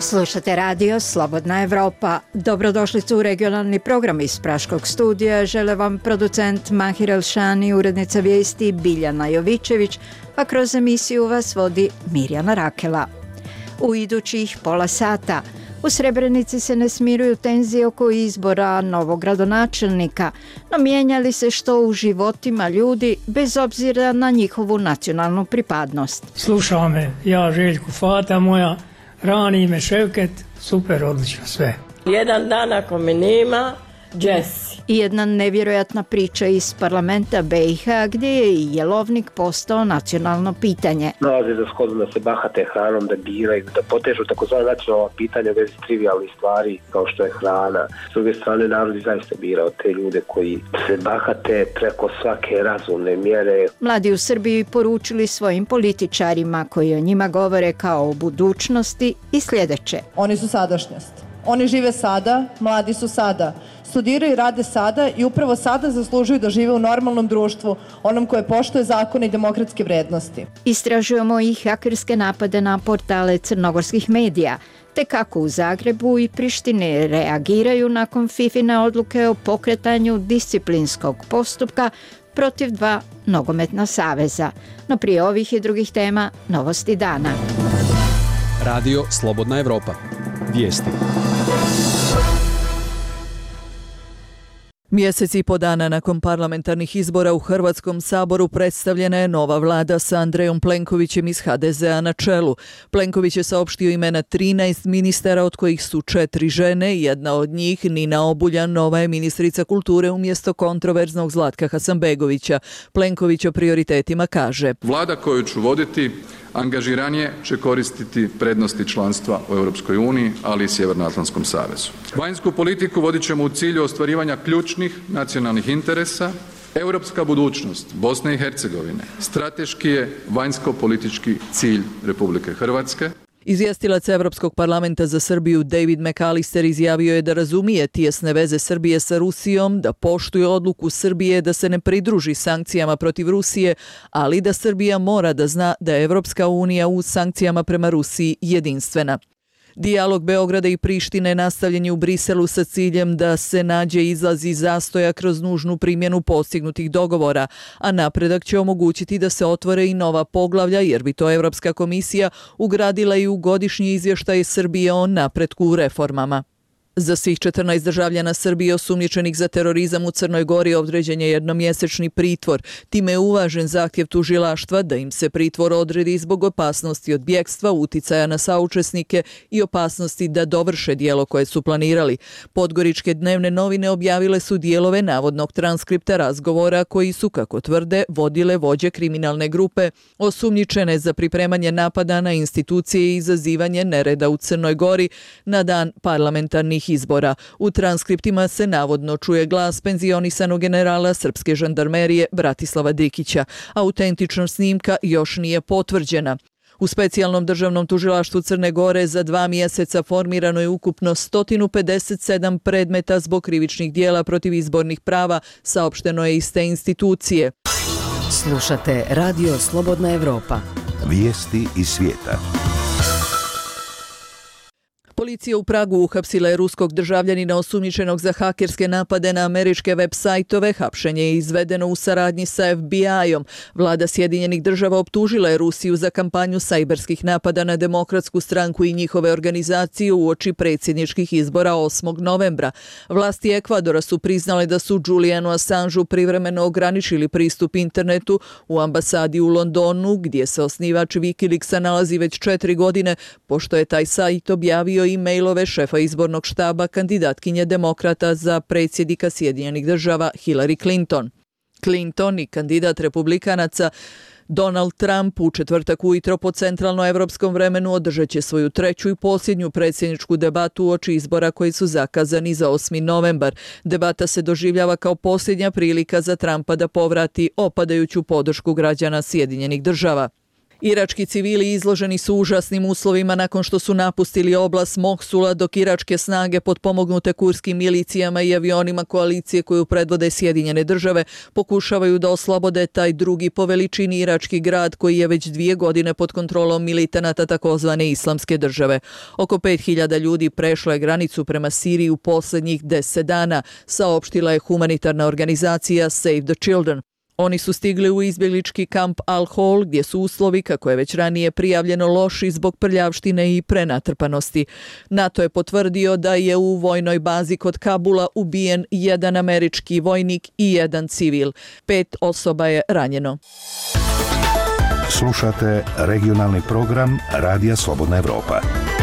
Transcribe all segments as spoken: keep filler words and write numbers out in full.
Slušate radio Slobodna Evropa. Dobrodošlicu u regionalni program iz Praškog studija. Žele vam producent Mahir Elšani, urednica vijesti Biljana Jovičević, a kroz emisiju vas vodi Mirjana Rakela. U idućih pola sata u Srebrenici se ne smiruju tenzije oko izbora novog gradonačelnika, no mijenjali se što u životima ljudi bez obzira na njihovu nacionalnu pripadnost. Slušao me, ja Željko Fata moja, rani me Ševket, super, odlično sve. Jedan dan ako me nema, Jesse. I jedna nevjerojatna priča iz parlamenta B i H gdje je i jelovnik postao nacionalno pitanje. Nalazi za shodno da se bahate hranom, da biraju, da potežu takozvana nacionalna pitanja u vezi trivijalnih stvari kao što je hrana. S druge strane, narod je zaista birao te ljude koji se bahate preko svake razumne mjere. Mladi u Srbiji poručili svojim političarima koji o njima govore kao o budućnosti i sljedeće. Oni su sadašnjost. Oni žive sada, mladi su sada. Studiraju i rade sada i upravo sada zaslužuju da žive u normalnom društvu, onom koje poštuje zakone i demokratske vrednosti. Istražujemo i hakerske napade na portale crnogorskih medija, te kako u Zagrebu i Prištini reagiraju nakon Fifine odluke o pokretanju disciplinskog postupka protiv dva nogometna saveza. No prije ovih i drugih tema, novosti dana. Radio Slobodna Evropa. Vijesti. Mjesec i po dana nakon parlamentarnih izbora u Hrvatskom saboru predstavljena je nova vlada sa Andrejom Plenkovićem iz ha de ze a na čelu. Plenković je saopštio imena trinaest ministara, od kojih su četiri žene. Jedna od njih, Nina Obuljan, nova je ministrica kulture umjesto kontroverznog Zlatka Hasanbegovića. Plenković o prioritetima kaže: Vlada koju ću voditi angažiranije će koristiti prednosti članstva u Europskoj uniji, ali i Sjevernoatlantskom savezu. Vanjsku politiku vodit ćemo u cilju ostvarivanja ključnih nacionalnih interesa. Europska budućnost Bosne i Hercegovine strateški je vanjsko-politički cilj Republike Hrvatske. Izvjestilac Europskog parlamenta za Srbiju David McAllister izjavio je da razumije tijesne veze Srbije sa Rusijom, da poštuje odluku Srbije da se ne pridruži sankcijama protiv Rusije, ali da Srbija mora da zna da je Evropska unija u sankcijama prema Rusiji jedinstvena. Dijalog Beograda i Prištine nastavljen je u Briselu sa ciljem da se nađe izlaz iz zastoja kroz nužnu primjenu postignutih dogovora, a napredak će omogućiti da se otvore i nova poglavlja, jer bi to Evropska komisija ugradila i u godišnji izvještaj Srbije o napretku u reformama. Za svih četrnaest državljana Srbije osumnjičenih za terorizam u Crnoj Gori određen je jednomjesečni pritvor. Time je uvažen zahtjev tužilaštva da im se pritvor odredi zbog opasnosti od bjekstva, uticaja na saučesnike i opasnosti da dovrše djelo koje su planirali. Podgoričke dnevne novine objavile su dijelove navodnog transkripta razgovora koji su, kako tvrde, vodile vođe kriminalne grupe osumnjičene za pripremanje napada na institucije i izazivanje nereda u Crnoj Gori na dan parlamentarnih izbora. U transkriptima se navodno čuje glas penzionisanog generala srpske žandarmerije Bratislava Dikića. Autentična snimka još nije potvrđena. U specijalnom državnom tužilaštvu Crne Gore za dva mjeseca formirano je ukupno sto pedeset sedam predmeta zbog krivičnih dijela protiv izbornih prava, saopšteno je iz te institucije. Slušate Radio Slobodna Evropa. Vijesti iz svijeta. Policija u Pragu uhapsila je ruskog državljanina osumnjičenog za hakerske napade na američke web sajtove. Hapšenje je izvedeno u saradnji sa ef bi ajom. Vlada Sjedinjenih država optužila je Rusiju za kampanju sajberskih napada na Demokratsku stranku i njihove organizacije uoči predsjedničkih izbora osmog novembra. Vlasti Ekvadora su priznale da su Julianu Assangeu privremeno ograničili pristup internetu u ambasadi u Londonu, gdje se osnivač Wikileaksa nalazi već četiri godine, pošto je taj sajt objavio i mailove šefa izbornog štaba kandidatkinje demokrata za predsjednika Sjedinjenih država Hillary Clinton. Clinton i kandidat republikanaca Donald Trump u četvrtak ujutro po centralnoevropskom vremenu održat će svoju treću i posljednju predsjedničku debatu uoči izbora koji su zakazani za osmi novembar. Debata se doživljava kao posljednja prilika za Trumpa da povrati opadajuću podršku građana Sjedinjenih država. Irački civili izloženi su užasnim uslovima nakon što su napustili oblast Mosula, dok iračke snage potpomognute kurskim milicijama i avionima koalicije koju predvode Sjedinjene države pokušavaju da oslobode taj drugi po veličini irački grad koji je već dvije godine pod kontrolom militanata takozvane Islamske države. Oko pet hiljada ljudi prešlo je granicu prema Siriji u posljednjih deset dana, saopštila je humanitarna organizacija Save the Children. Oni su stigli u izbjeglički kamp Al-Hol, gdje su uslovi, kako je već ranije prijavljeno, loši zbog prljavštine i prenatrpanosti. NATO je potvrdio da je u vojnoj bazi kod Kabula ubijen jedan američki vojnik i jedan civil. Pet osoba je ranjeno. Slušate regionalni program Radija Slobodna Evropa.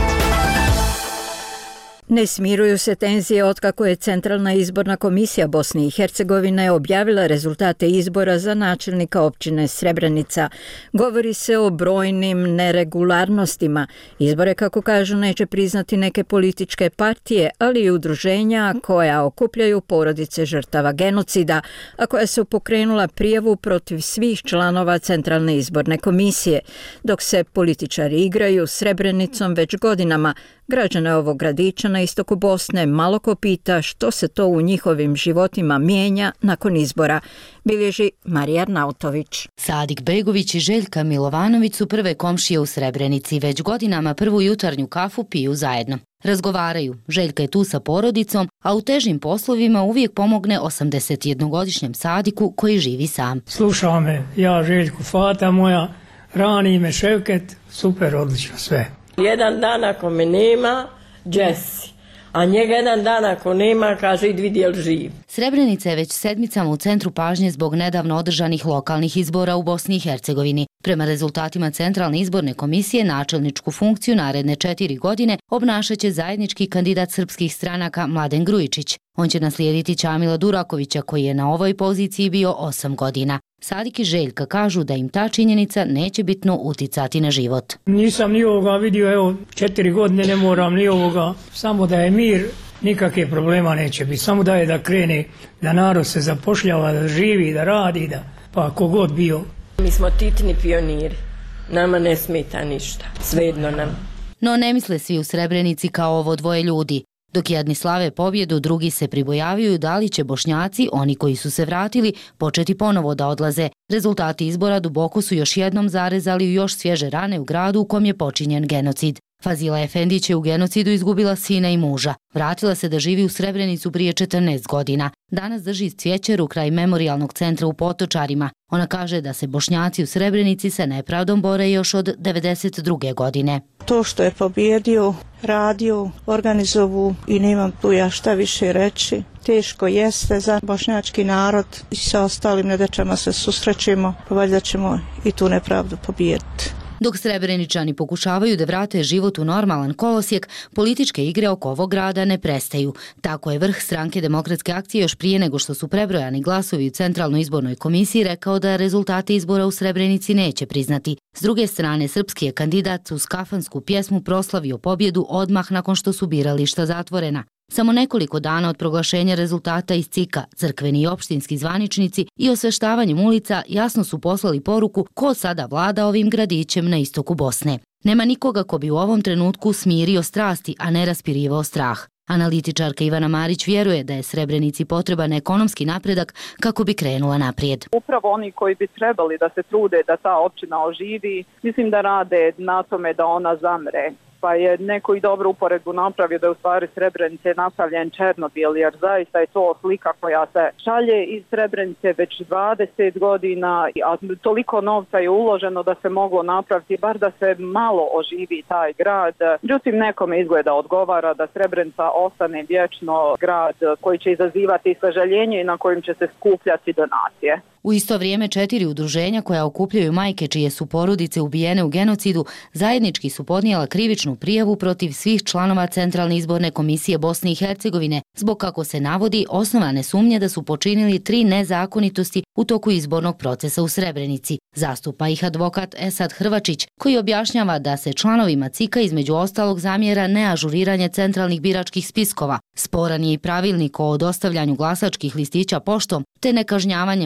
Ne smiruju se tenzije otkako je Centralna izborna komisija Bosne i Hercegovine objavila rezultate izbora za načelnika općine Srebrenica. Govori se o brojnim neregularnostima. Izbore, kako kažu, neće priznati neke političke partije, ali i udruženja koja okupljaju porodice žrtava genocida, a koja su pokrenula prijavu protiv svih članova Centralne izborne komisije. Dok se političari igraju Srebrenicom već godinama, građane ovog gradića na istoku Bosne malo ko pita što se to u njihovim životima mijenja nakon izbora, bilježi Marija Arnautović. Sadik Begović i Željka Milovanović su prve komšije u Srebrenici. Već godinama prvu jutarnju kafu piju zajedno. Razgovaraju. Željka je tu sa porodicom, a u težim poslovima uvijek pomogne osamdesetjednogodišnjem Sadiku koji živi sam. Slušao me, ja Željku, fata moja, rani me Ševket, super, odlično sve. Jedan dan ako me nema, Jesse. A njega jedan dan ako nema, kaže, idi vidi jel živ. Srebrenica je već sedmicama u centru pažnje zbog nedavno održanih lokalnih izbora u Bosni i Hercegovini. Prema rezultatima Centralne izborne komisije, načelničku funkciju naredne četiri godine obnašaće zajednički kandidat srpskih stranaka Mladen Grujičić. On će naslijediti Čamila Durakovića koji je na ovoj poziciji bio osam godina. Sadik i Željka kažu da im ta činjenica neće bitno uticati na život. Nisam ni ovoga vidio, evo četiri godine ne moram ni ovoga, samo da je mir, nikakve problema neće biti, samo da je da krene, da narod se zapošljava, da živi, da radi, da pa kogod bio. Mi smo titni pioniri, nama ne smeta ništa, svejedno nam. No ne misle svi u Srebrenici kao ovo dvoje ljudi. Dok jedni slave pobjedu, drugi se pribojavaju da li će Bošnjaci, oni koji su se vratili, početi ponovo da odlaze. Rezultati izbora duboko su još jednom zarezali u još svježe rane u gradu u kom je počinjen genocid. Fazila Efendić je u genocidu izgubila sina i muža. Vratila se da živi u Srebrenicu prije četrnaest godina. Danas drži cvjećaru kraj memorijalnog centra u Potočarima. Ona kaže da se Bošnjaci u Srebrenici sa nepravdom bore još od devedeset druge godine. To što je pobjedio, radio, organizovu i nemam tu ja šta više reći. Teško jeste za bošnjački narod i sa ostalim nedaćama se susrećemo, pa valjda ćemo i tu nepravdu pobijediti. Dok Srebreničani pokušavaju da vrate život u normalan kolosijek, političke igre oko ovog grada ne prestaju. Tako je vrh stranke Demokratske akcije još prije nego što su prebrojani glasovi u Centralnoj izbornoj komisiji rekao da rezultate izbora u Srebrenici neće priznati. S druge strane, srpski je kandidat uz kafansku pjesmu proslavio pobjedu odmah nakon što su birališta zatvorena. Samo nekoliko dana od proglašenja rezultata iz C I K-a, crkveni i opštinski zvaničnici i osveštavanjem ulica jasno su poslali poruku ko sada vlada ovim gradićem na istoku Bosne. Nema nikoga ko bi u ovom trenutku smirio strasti, a ne raspirivao strah. Analitičarka Ivana Marić vjeruje da je Srebrenici potreban ekonomski napredak kako bi krenula naprijed. Upravo oni koji bi trebali da se trude da ta općina oživi, mislim da rade na tome da ona zamre. Pa je neko i dobro uporedbu napravio da je u stvari Srebrenice napravljen Černobil, jer zaista je to slika koja se šalje iz Srebrenice već dvadeset godina, a toliko novca je uloženo da se moglo napraviti, bar da se malo oživi taj grad. Međutim, nekome izgleda odgovara da Srebrenica ostane vječno grad koji će izazivati sažaljenje i na kojim će se skupljati donacije. U isto vrijeme četiri udruženja koja okupljaju majke čije su porodice ubijene u genocidu zajednički su podnijela krivičnu prijavu protiv svih članova Centralne izborne komisije Bosne i Hercegovine zbog, kako se navodi, osnovane sumnje da su počinili tri nezakonitosti u toku izbornog procesa u Srebrenici. Zastupa ih advokat Esad Hrvačić, koji objašnjava da se članovima C I K-a između ostalog zamjera neažuriranje centralnih biračkih spiskova. Sporan je i pravilnik o dostavljanju glasačkih listića poštom, te nekažnjavanje Mladena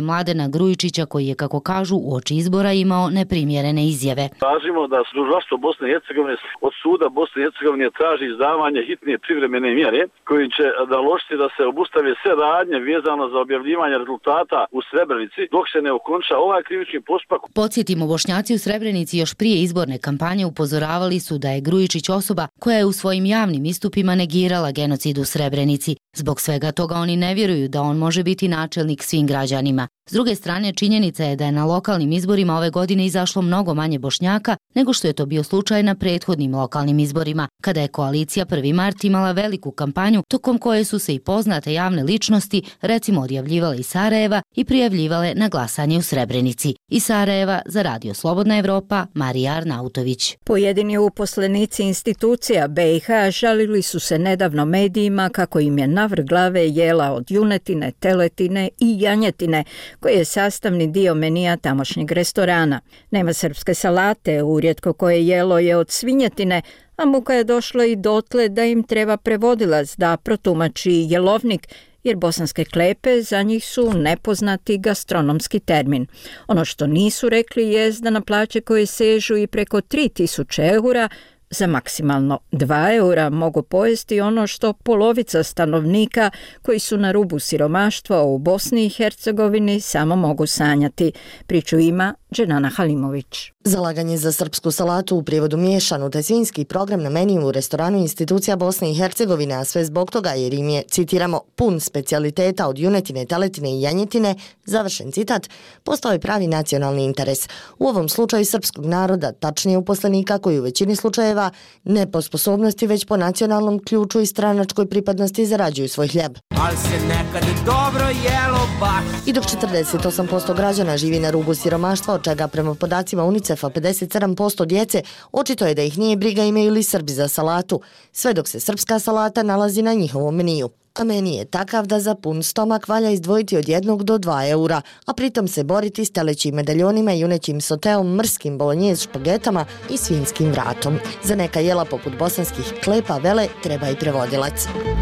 Milovana Grujičića koji je, kako kažu, uoči izbora imao neprimjerene izjave. Tražimo da tužilaštvo Bosne i Hercegovine od suda Bosne i Hercegovine traži izdavanje hitne privremene mjere koji će naložiti da se obustave sve radnje vezano za objavljivanje rezultata u Srebrenici dok se ne okonča ovaj krivični postupak. Podsjetimo, Bošnjaci u Srebrenici još prije izborne kampanje upozoravali su da je Grujičić osoba koja je u svojim javnim istupima negirala genocid u Srebrenici. Zbog svega toga oni ne vjeruju da on može biti načelnik svim građanima. S druge strane, činjenica je da je na lokalnim izborima ove godine izašlo mnogo manje Bošnjaka nego što je to bio slučaj na prethodnim lokalnim izborima, kada je koalicija prvi mart imala veliku kampanju tokom koje su se i poznate javne ličnosti, recimo, odjavljivale iz Sarajeva i prijavljivale na glasanje u Srebrenici. Iz Sarajeva za Radio Slobodna Evropa, Marija Arnautović. Pojedini uposlenici institucija B i H žalili su se nedavno medijima kako im je navrh glave jela od junetine, teletine i janjetine, koji je sastavni dio menija tamošnjeg restorana. Nema srpske salate, urijetko koje jelo je od svinjetine, a muka je došla i dotle da im treba prevodilac da protumači jelovnik, jer bosanske klepe za njih su nepoznati gastronomski termin. Ono što nisu rekli je da na plaće koje sežu i preko tri tisuće eura za maksimalno dva eura mogu pojesti ono što polovica stanovnika koji su na rubu siromaštva u Bosni i Hercegovini samo mogu sanjati. Priču ima Dženana Halimović. Zalaganje za srpsku salatu, u prijevodu miješanu, te svinjski program na meniju u restoranu institucija Bosne i Hercegovine, a sve zbog toga jer im je, citiramo, pun specijaliteta od junetine, teletine i janjetine, završen citat, postao je pravi nacionalni interes. U ovom slučaju srpskog naroda, tačnije uposlenika koji u većini slučajeva ne po sposobnosti već po nacionalnom ključu i stranačkoj pripadnosti zarađuju svoj hljeb. Al se nekad dobro jelo baš. I dok četrdeset osam posto građana živi na rubu siromaštva, od čega prema podacima UNICEF-a pedeset sedam posto djece, očito je da ih nije briga imaju li Srbi za salatu, sve dok se srpska salata nalazi na njihovom meniju. A meni je takav da za pun stomak valja izdvojiti od jednog do dva eura, a pritom se boriti s telećim medaljonima, junećim soteom, mrskim bolonjez špagetama i svinjskim vratom. Za neka jela poput bosanskih klepa vele treba i prevodilac.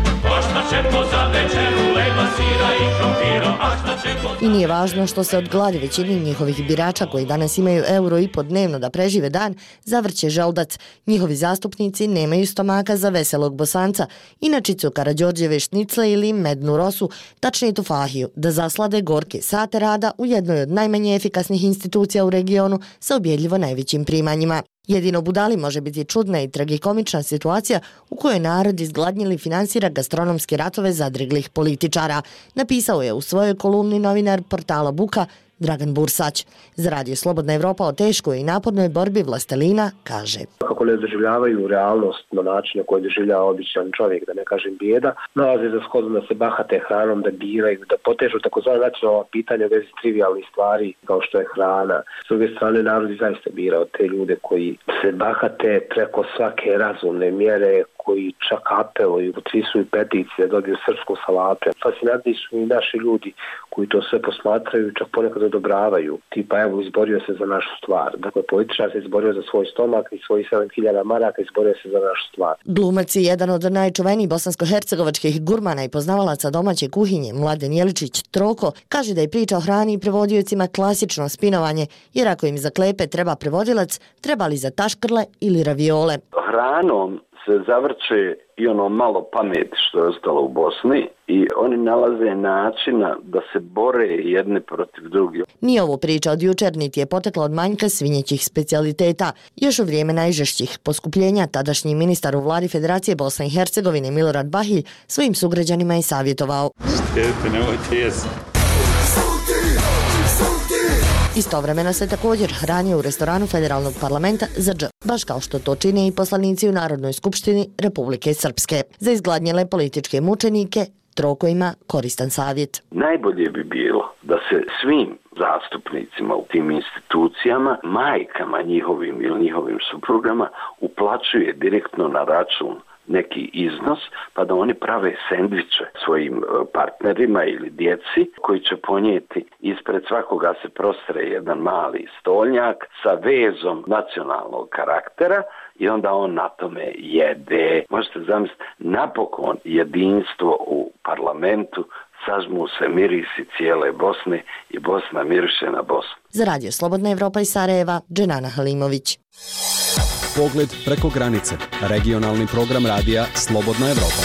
I nije važno što se od gladi većini njihovih birača koji danas imaju euro i po dnevno da prežive dan, zavrće želudac. Njihovi zastupnici nemaju stomaka za veselog Bosanca, inačicu Karađorđeve šnicle ili mednu rosu, tačnije tufahiju, da zaslade gorke sate rada u jednoj od najmanje efikasnih institucija u regionu sa objedljivo najvećim primanjima. Jedino budali može biti čudna i tragikomična situacija u kojoj narod izgladnjili finansira gastronomske ratove zadriglih političara, napisao je u svojoj kolumni novinar portala Buka Dragan Bursać. Za Radio Slobodna Evropa o teškoj i napornoj borbi vlastelina kaže: Kako ne doživljavaju realnost na način na koji doživljava običan čovjek, da ne kažem bijeda, nalaze za shodno da se bahate hranom, da biraju, da potežu takozvana nacionalna pitanja u vezi trivialnih stvari kao što je hrana. S druge strane, narod je zaista birao te ljude koji se bahate preko svake razumne mjere, koji čak apeluju, potrisuju peticije da dobiju srpsku salatu. Fascinantni su i naši ljudi koji to sve posmatraju, čak ponekad odobravaju. Tipa, evo, izborio se za našu stvar. Dakle, političar se izborio za svoj stomak i svojih sedam hiljada maraka, izborio se za našu stvar. Glumac je jedan od najčuvenijih bosansko-hercegovačkih gurmana i poznavalaca domaće kuhinje, Mladen Jeličić Troko, kaže da je priča o hrani i prevodiocima klasično spinovanje, jer ako im za klepe treba prevodilac, treba li za taškrle ili raviole. Hranom se zavrće i ono malo pameti što je ostalo u Bosni i oni nalaze načina da se bore jedni protiv drugih. Nije ovo priča od jučer, niti je potekla od manjka svinjećih specijaliteta. Još u vrijeme najžešćih poskupljenja tadašnji ministar u vladi Federacije Bosne i Hercegovine Milorad Bahilj svojim sugrađanima je savjetovao: Štete, nemojte jesti. Istovremeno se također hranio u restoranu Federalnog parlamenta za dž, baš kao što to čine i poslanici u Narodnoj skupštini Republike Srpske. Za izgladnjele političke mučenike Troko ima koristan savjet. Najbolje bi bilo da se svim zastupnicima u tim institucijama, majkama njihovim ili njihovim suprugama uplaćuje direktno na račun neki iznos, pa da oni prave sendviče svojim partnerima ili djeci koji će ponijeti ispred svakoga se prostre jedan mali stolnjak sa vezom nacionalnog karaktera i onda on na tome jede. Možete zamisliti, napokon jedinstvo u parlamentu sažmu se mirisi cijele Bosne i Bosna miriše na Bosnu. Za Radio Slobodna Evropa iz Sarajeva, Dženana Halimović. Pogled preko granice. Regionalni program radija Slobodna Evropa.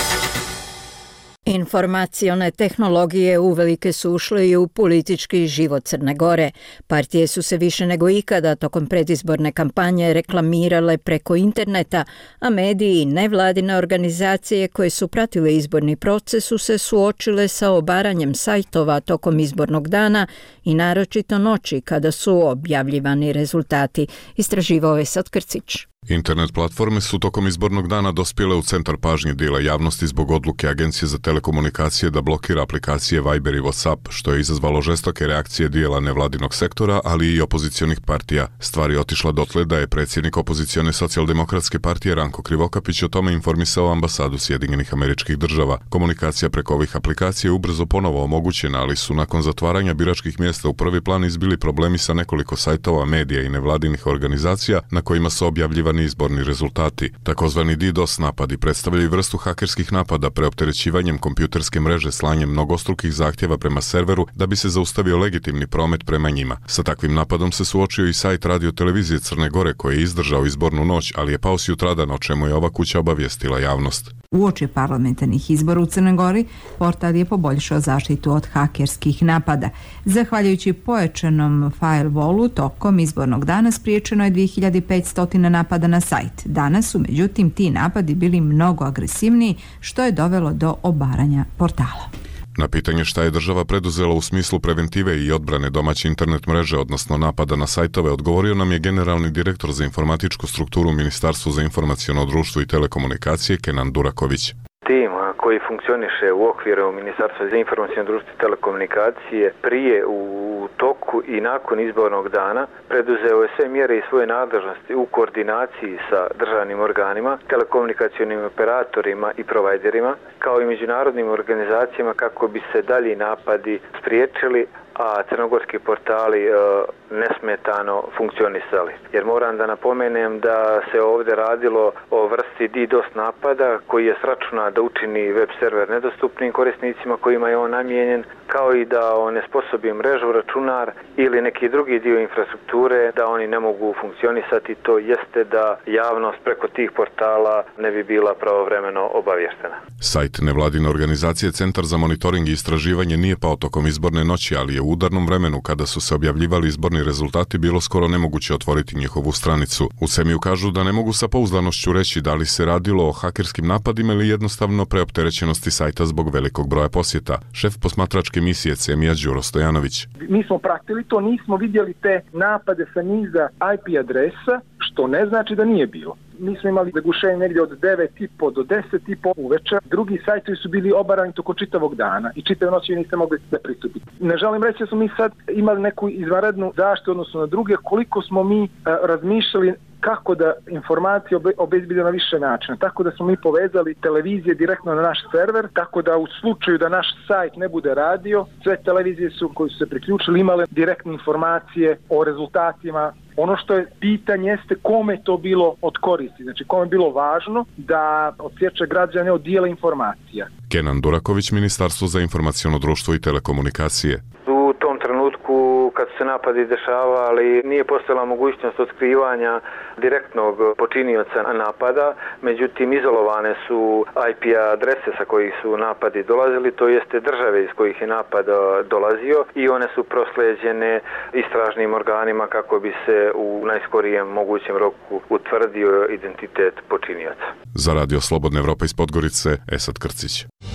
Informacione tehnologije uvelike su ušle i u politički život Crne Gore. Partije su se više nego ikada tokom predizborne kampanje reklamirale preko interneta, a mediji i nevladine organizacije koje su pratile izborni proces su se suočile sa obaranjem sajtova tokom izbornog dana i naročito noći kada su objavljivani rezultati. Istraživao je Esad Krcić. Internet platforme su tokom izbornog dana dospjele u centar pažnje dijela javnosti zbog odluke Agencije za telekomunikacije da blokira aplikacije Viber i WhatsApp, što je izazvalo žestoke reakcije dijela nevladinog sektora, ali i opozicionih partija. Stvar je otišla dotle da je predsjednik opozicione socijaldemokratske partije Ranko Krivokapić o tome informisao ambasadu Sjedinjenih Američkih Država. Komunikacija preko ovih aplikacija je ubrzo ponovo omogućena, ali su nakon zatvaranja biračkih mjesta u prvi plan izbili problemi sa nekoliko sajtova, medija i nevladinih organizacija na kojima su objavljivani izborni rezultati. Takozvani DDoS napadi predstavljaju vrstu hakerskih napada preopterećivanjem kompjuterske mreže slanjem mnogostrukih zahtjeva prema serveru da bi se zaustavio legitimni promet prema njima. Sa takvim napadom se suočio i sajt Radio Televizije Crne Gore koji je izdržao izbornu noć, ali je pao sutradan, o čemu je ova kuća obavijestila javnost. Uoči parlamentarnih izbora u Crnoj Gori, portal je poboljšao zaštitu od hakerskih napada. Zahvaljujući pojačanom firewallu, tokom izbornog dana spriječeno je dvije hiljade petsto napada na sajt. Danas su, međutim, ti napadi bili mnogo agresivniji, što je dovelo do obaranja portala. Na pitanje šta je država preduzela u smislu preventive i odbrane domaće internet mreže, odnosno napada na sajtove, odgovorio nam je generalni direktor za informatičku strukturu u Ministarstvu za informaciono društvo i telekomunikacije Kenan Duraković. Tim koji funkcioniše u okviru Ministarstva za informaciono društvo i telekomunikacije prije, u toku i nakon izbornog dana preduzeo je sve mjere i svoje nadležnosti u koordinaciji sa državnim organima, telekomunikacionim operatorima i provajderima, kao i međunarodnim organizacijama kako bi se dalji napadi spriječili, a crnogorski portali e, nesmetano funkcionisali. Jer moram da napomenem da se ovdje radilo o vrsti DDoS napada koji je sračuna da učini web server nedostupnim korisnicima kojima je on namijenjen, kao i da onesposobi mrežu, računar ili neki drugi dio infrastrukture da oni ne mogu funkcionisati. To jeste da javnost preko tih portala ne bi bila pravovremeno obavještena. Sajt nevladine organizacije Centar za monitoring i istraživanje nije pao tokom izborne noći, ali je u udarnom vremenu kada su se objavljivali izborni rezultati bilo skoro nemoguće otvoriti njihovu stranicu. U Semiju kažu da ne mogu sa pouzdanošću reći da li se radilo o hakerskim napadima ili jednostavno preopterećenosti sajta zbog velikog broja posjeta. Šef posmatračke misije Semija Đuro Stojanović. Mi smo pratili to, nismo vidjeli te napade sa niza I P adresa, što ne znači da nije bilo. Mi smo imali zagušenje negdje od devet i po do deset i po uveče. Drugi sajtovi su bili obarani toko čitavog dana i čitave noći niste mogli da pristupiti. Ne želim reći da smo mi sad imali neku izvanrednu zaštitu odnosno na druge, koliko smo mi uh, razmišljali kako da informacije obe, obezbedimo na više načina. Tako da smo mi povezali televizije direktno na naš server, tako da u slučaju da naš sajt ne bude radio, sve televizije su koji su se priključili imale direktne informacije o rezultatima. Ono što je pitanje jeste kome to bilo od koristi, znači kome je bilo važno da odsječe građane od dijela informacija. Kenan Duraković, Ministarstvo za informaciono društvo i telekomunikacije. U tom trenutku kad su se napadi dešavali nije postojala mogućnost otkrivanja direktnog počinioca napada, međutim izolovane su I P adrese sa kojih su napadi dolazili, to jeste države iz kojih je napad dolazio i one su prosleđene istražnim organima kako bi se u najskorijem mogućem roku utvrdio identitet počinioca. Za Radio Slobodna Evropa iz Podgorice, Esad Krcić.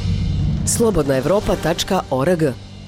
slobodna evropa tačka org.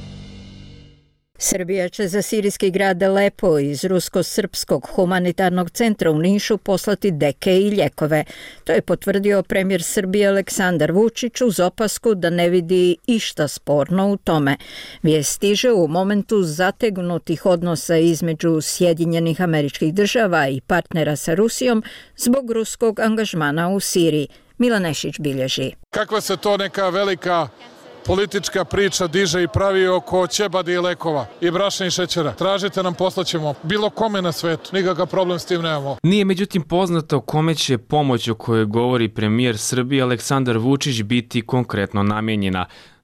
Srbija će za sirijski grad Alepo iz Rusko-srpskog humanitarnog centra u Nišu poslati deke i ljekove. To je potvrdio premijer Srbije Aleksandar Vučić uz opasku da ne vidi išta sporno u tome. Vijest stiže u momentu zategnutih odnosa između Sjedinjenih Američkih Država i partnera sa Rusijom zbog ruskog angažmana u Siriji. Milan Nešić bilježi. Kakva se to neka velika politička priča diže i pravi oko ćebadi i lekova i brašna i šećera. Tražite nam, poslaćemo bilo kome na svetu. Nikakav problem s tim nemamo. Nije međutim poznato kome će pomoć o kojoj govori premijer Srbije Aleksandar Vučić biti konkretno namijenjena.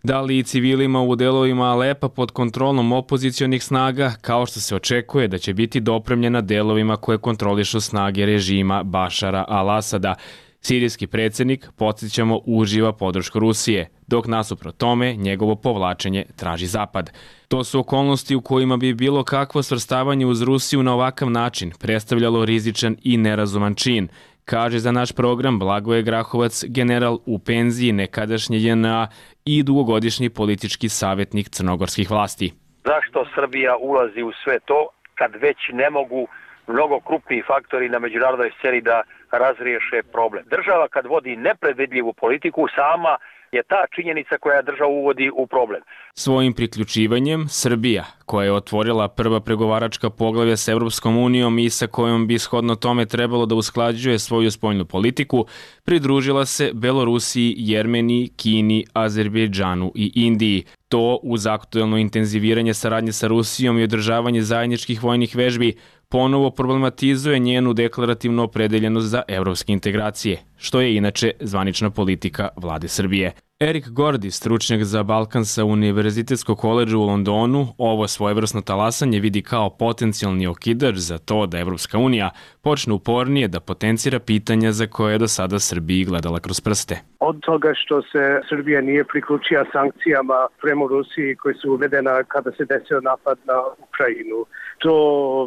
Da li i civilima u delovima Alepa pod kontrolom opozicionih snaga, kao što se očekuje da će biti dopremljena delovima koje kontrolišu snage režima Bašara al-Asada. Sirijski predsjednik, podsjećamo, uživa podršku Rusije, dok nasuprot tome njegovo povlačenje traži Zapad. To su okolnosti u kojima bi bilo kakvo svrstavanje uz Rusiju na ovakav način predstavljalo rizičan i nerazuman čin, kaže za naš program Blagoje Grahovac, general u penziji nekadašnje J N A i dugogodišnji politički savjetnik crnogorskih vlasti. Zašto Srbija ulazi u sve to kad već ne mogu mnogo krupniji faktori na međunarodnoj sceni da razriješe problem? Država kad vodi nepredvidljivu politiku, sama je ta činjenica koja državu uvodi u problem. Svojim priključivanjem Srbija, koja je otvorila prva pregovaračka poglavlja s Evropskom unijom i sa kojom bi shodno tome trebalo da usklađuje svoju spoljnu politiku, pridružila se Belorusiji, Jermeniji, Kini, Azerbejdžanu i Indiji. To, uz aktuelno intenziviranje saradnje sa Rusijom i održavanje zajedničkih vojnih vežbi, ponovo problematizuje njenu deklarativnu opredeljenost za evropske integracije, što je inače zvanična politika vlade Srbije. Erik Gordy, stručnjak za Balkan sa Univerzitetskog koledža u Londonu, ovo svojevrsno talasanje vidi kao potencijalni okidač za to da Evropska unija počne upornije da potencira pitanja za koje je do sada Srbiji gledala kroz prste. Od toga što se Srbija nije priključila sankcijama prema Rusiji koji su uvedena kada se desio napad na Ukrajinu, do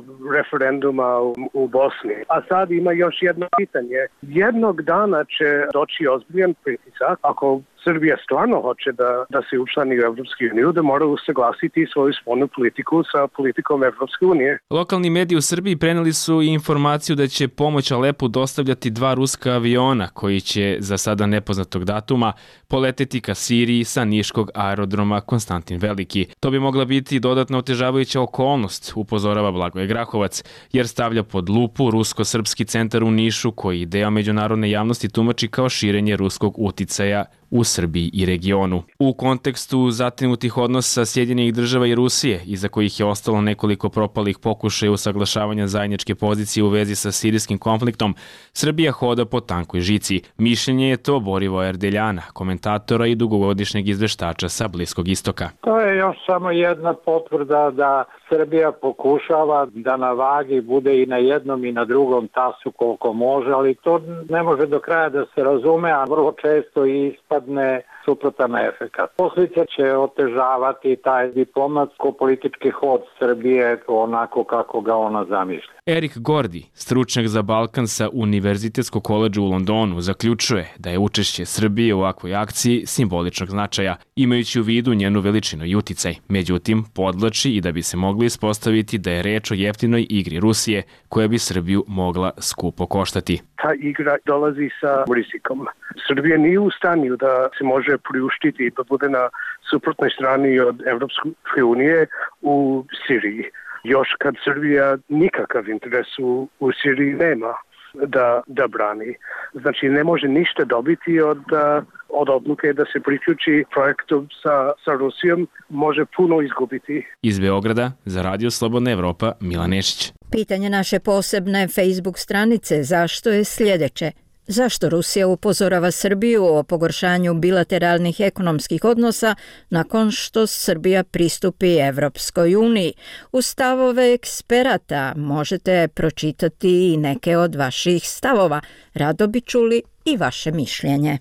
referenduma u, u Bosni. A sad ima još jedno pitanje. Jednog dana će doći ozbiljan pritisak ako Srbija stvarno hoće da, da se učlani u Evropsku uniju, da mora usaglasiti svoju spoljnu politiku sa politikom Evropske unije. Lokalni mediji u Srbiji preneli su i informaciju da će pomoć Alepu dostavljati dva ruska aviona koji će za sada nepoznatog datuma poleteti ka Siriji sa niškog aerodroma Konstantin Veliki. To bi mogla biti dodatna otežavajuća okolnost, upozorava Blagoje Grahovac, jer stavlja pod lupu rusko-srpski centar u Nišu koji deo međunarodne javnosti tumači kao širenje ruskog uticaja u Srbiji i regionu. U kontekstu zatinutih odnosa Sjedinjenih država i Rusije, iza kojih je ostalo nekoliko propalih pokušaja usaglašavanja zajedničke pozicije u vezi sa sirijskim konfliktom, Srbija hoda po tankoj žici. Mišljenje je to Borivoja Erdeljana, komentatora i dugogodišnjeg izveštača sa Bliskog istoka. To je još samo jedna potvrda da Srbija pokušava da na vagi bude i na jednom i na drugom tasu koliko može, ali to ne može do kraja da se razume, a vrlo često i ispadne suprotan efekat. Posljedice će otežavati taj diplomatsko-politički hod Srbije onako kako ga ona zamišlja. Erik Gordy, stručnjak za Balkan sa Univerzitetskog koledža u Londonu, zaključuje da je učešće Srbije u ovakvoj akciji simboličnog značaja, imajući u vidu njenu veličinu i uticaj. Međutim, podlači i da bi se mogli ispostaviti da je reč o jeftinoj igri Rusije koja bi Srbiju mogla skupo koštati. Ta igra dolazi sa rizikom. Srbija nije u stanju da se može priuštiti da bude na suprotnoj strani od Evropske unije u Siriji. Još kad Srbija nikakav interes u, u Siriji nema da, da brani. Znači ne može ništa dobiti od, od odluke da se priključi projektu sa, sa Rusijom, može puno izgubiti. Iz Beograda za Radio Slobodna Evropa, Milan Nešić. Pitanje naše posebne Facebook stranice zašto je sljedeće. Zašto Rusija upozorava Srbiju o pogoršanju bilateralnih ekonomskih odnosa nakon što Srbija pristupi Evropskoj uniji? U stavove eksperata možete pročitati i neke od vaših stavova. Rado bi čuli i vaše mišljenje.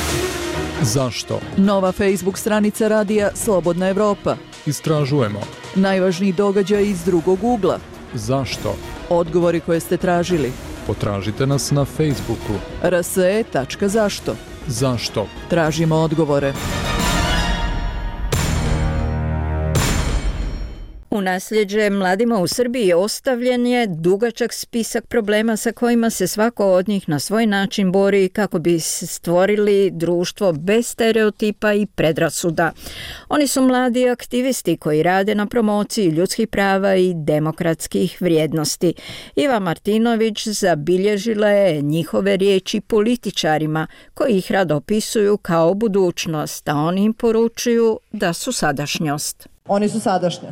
Zašto? Nova Facebook stranica radija Slobodna Evropa. Istražujemo. Najvažniji događaj iz drugog ugla. Zašto? Odgovori koje ste tražili. Potražite nas na Facebooku. r s e tačka zašto. Zašto? Tražimo odgovore. U nasljeđe mladima u Srbiji ostavljen je dugačak spisak problema sa kojima se svako od njih na svoj način bori kako bi stvorili društvo bez stereotipa i predrasuda. Oni su mladi aktivisti koji rade na promociji ljudskih prava i demokratskih vrijednosti. Iva Martinović zabilježila je njihove riječi političarima koji ih rado opisuju kao budućnost, a oni im poručuju da su sadašnjost. Oni su sadašnjost.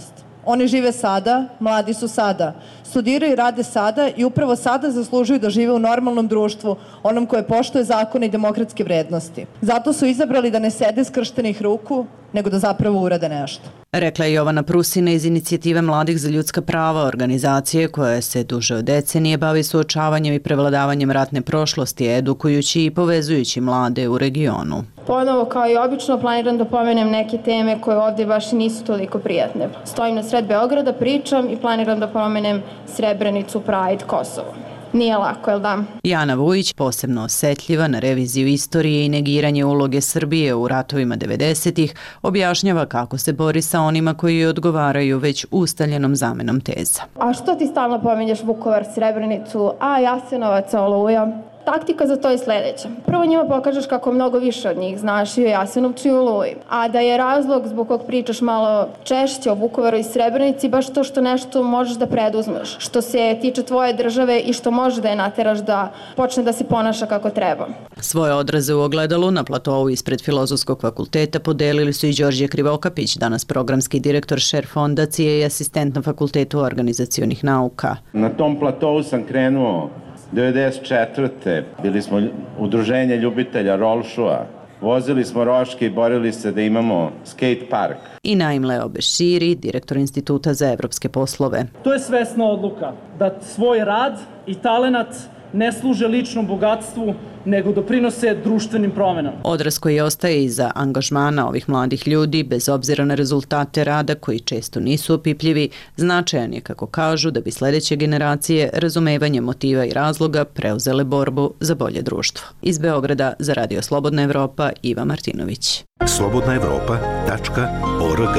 Oni žive sada, mladi su sada. Studiraju i rade sada i upravo sada zaslužuju da žive u normalnom društvu, onom koje poštuje zakone i demokratske vrednosti. Zato su izabrali da ne sede skrštenih ruku, nego da zapravo urade nešto. Rekla je Jovana Prusina iz Inicijative mladih za ljudska prava, organizacije koja se duže od decenije bavi suočavanjem i prevladavanjem ratne prošlosti, edukujući i povezujući mlade u regionu. Ponovo, kao i obično, planiram da pomenem neke teme koje ovdje baš nisu toliko prijatne. Stojim na sred Beograda, pričam i planiram da pomenem Srebrenicu, Pride, Kosovo. Nije lako, jel da? Jana Vujić, posebno osjetljiva na reviziju istorije i negiranje uloge Srbije u ratovima devedesetih, objašnjava kako se bori sa onima koji odgovaraju već ustaljenom zamenom teza. A što ti stalno pominješ Vukovar, Srebrenicu, a Jasenovac, Oluja? Taktika za to je sljedeća. Prvo njima pokažeš kako mnogo više od njih znaš i o Jasenovcu i o Oluji. A da je razlog zbog kog pričaš malo češće o Vukovaru i Srebrenici baš to što nešto možeš da preduzmeš, što se tiče tvoje države i što može da je nateraš da počne da se ponaša kako treba. Svoje odraze u ogledalu na platovu ispred Filozofskog fakulteta podelili su i Đorđe Krivokapić, danas programski direktor Šer fondacije i asistent na Fakultetu organizacionih nauka. Na tom platovu sam krenuo devedeset četvrte bili smo udruženje ljubitelja rolšua. Vozili smo roške i borili se da imamo skate park. I Naim Leo Beširi, direktor Instituta za evropske poslove. To je svesna odluka da svoj rad i talenat ne služe ličnom bogatstvu, nego doprinose društvenim promenama. Odraz koji ostaje iza angažmana ovih mladih ljudi, bez obzira na rezultate rada koji često nisu opipljivi, značajan je, kako kažu, da bi sljedeće generacije razumevanje motiva i razloga preuzele borbu za bolje društvo. Iz Beograda za Radio Slobodna Evropa, Iva Martinović. slobodna evropa tačka org.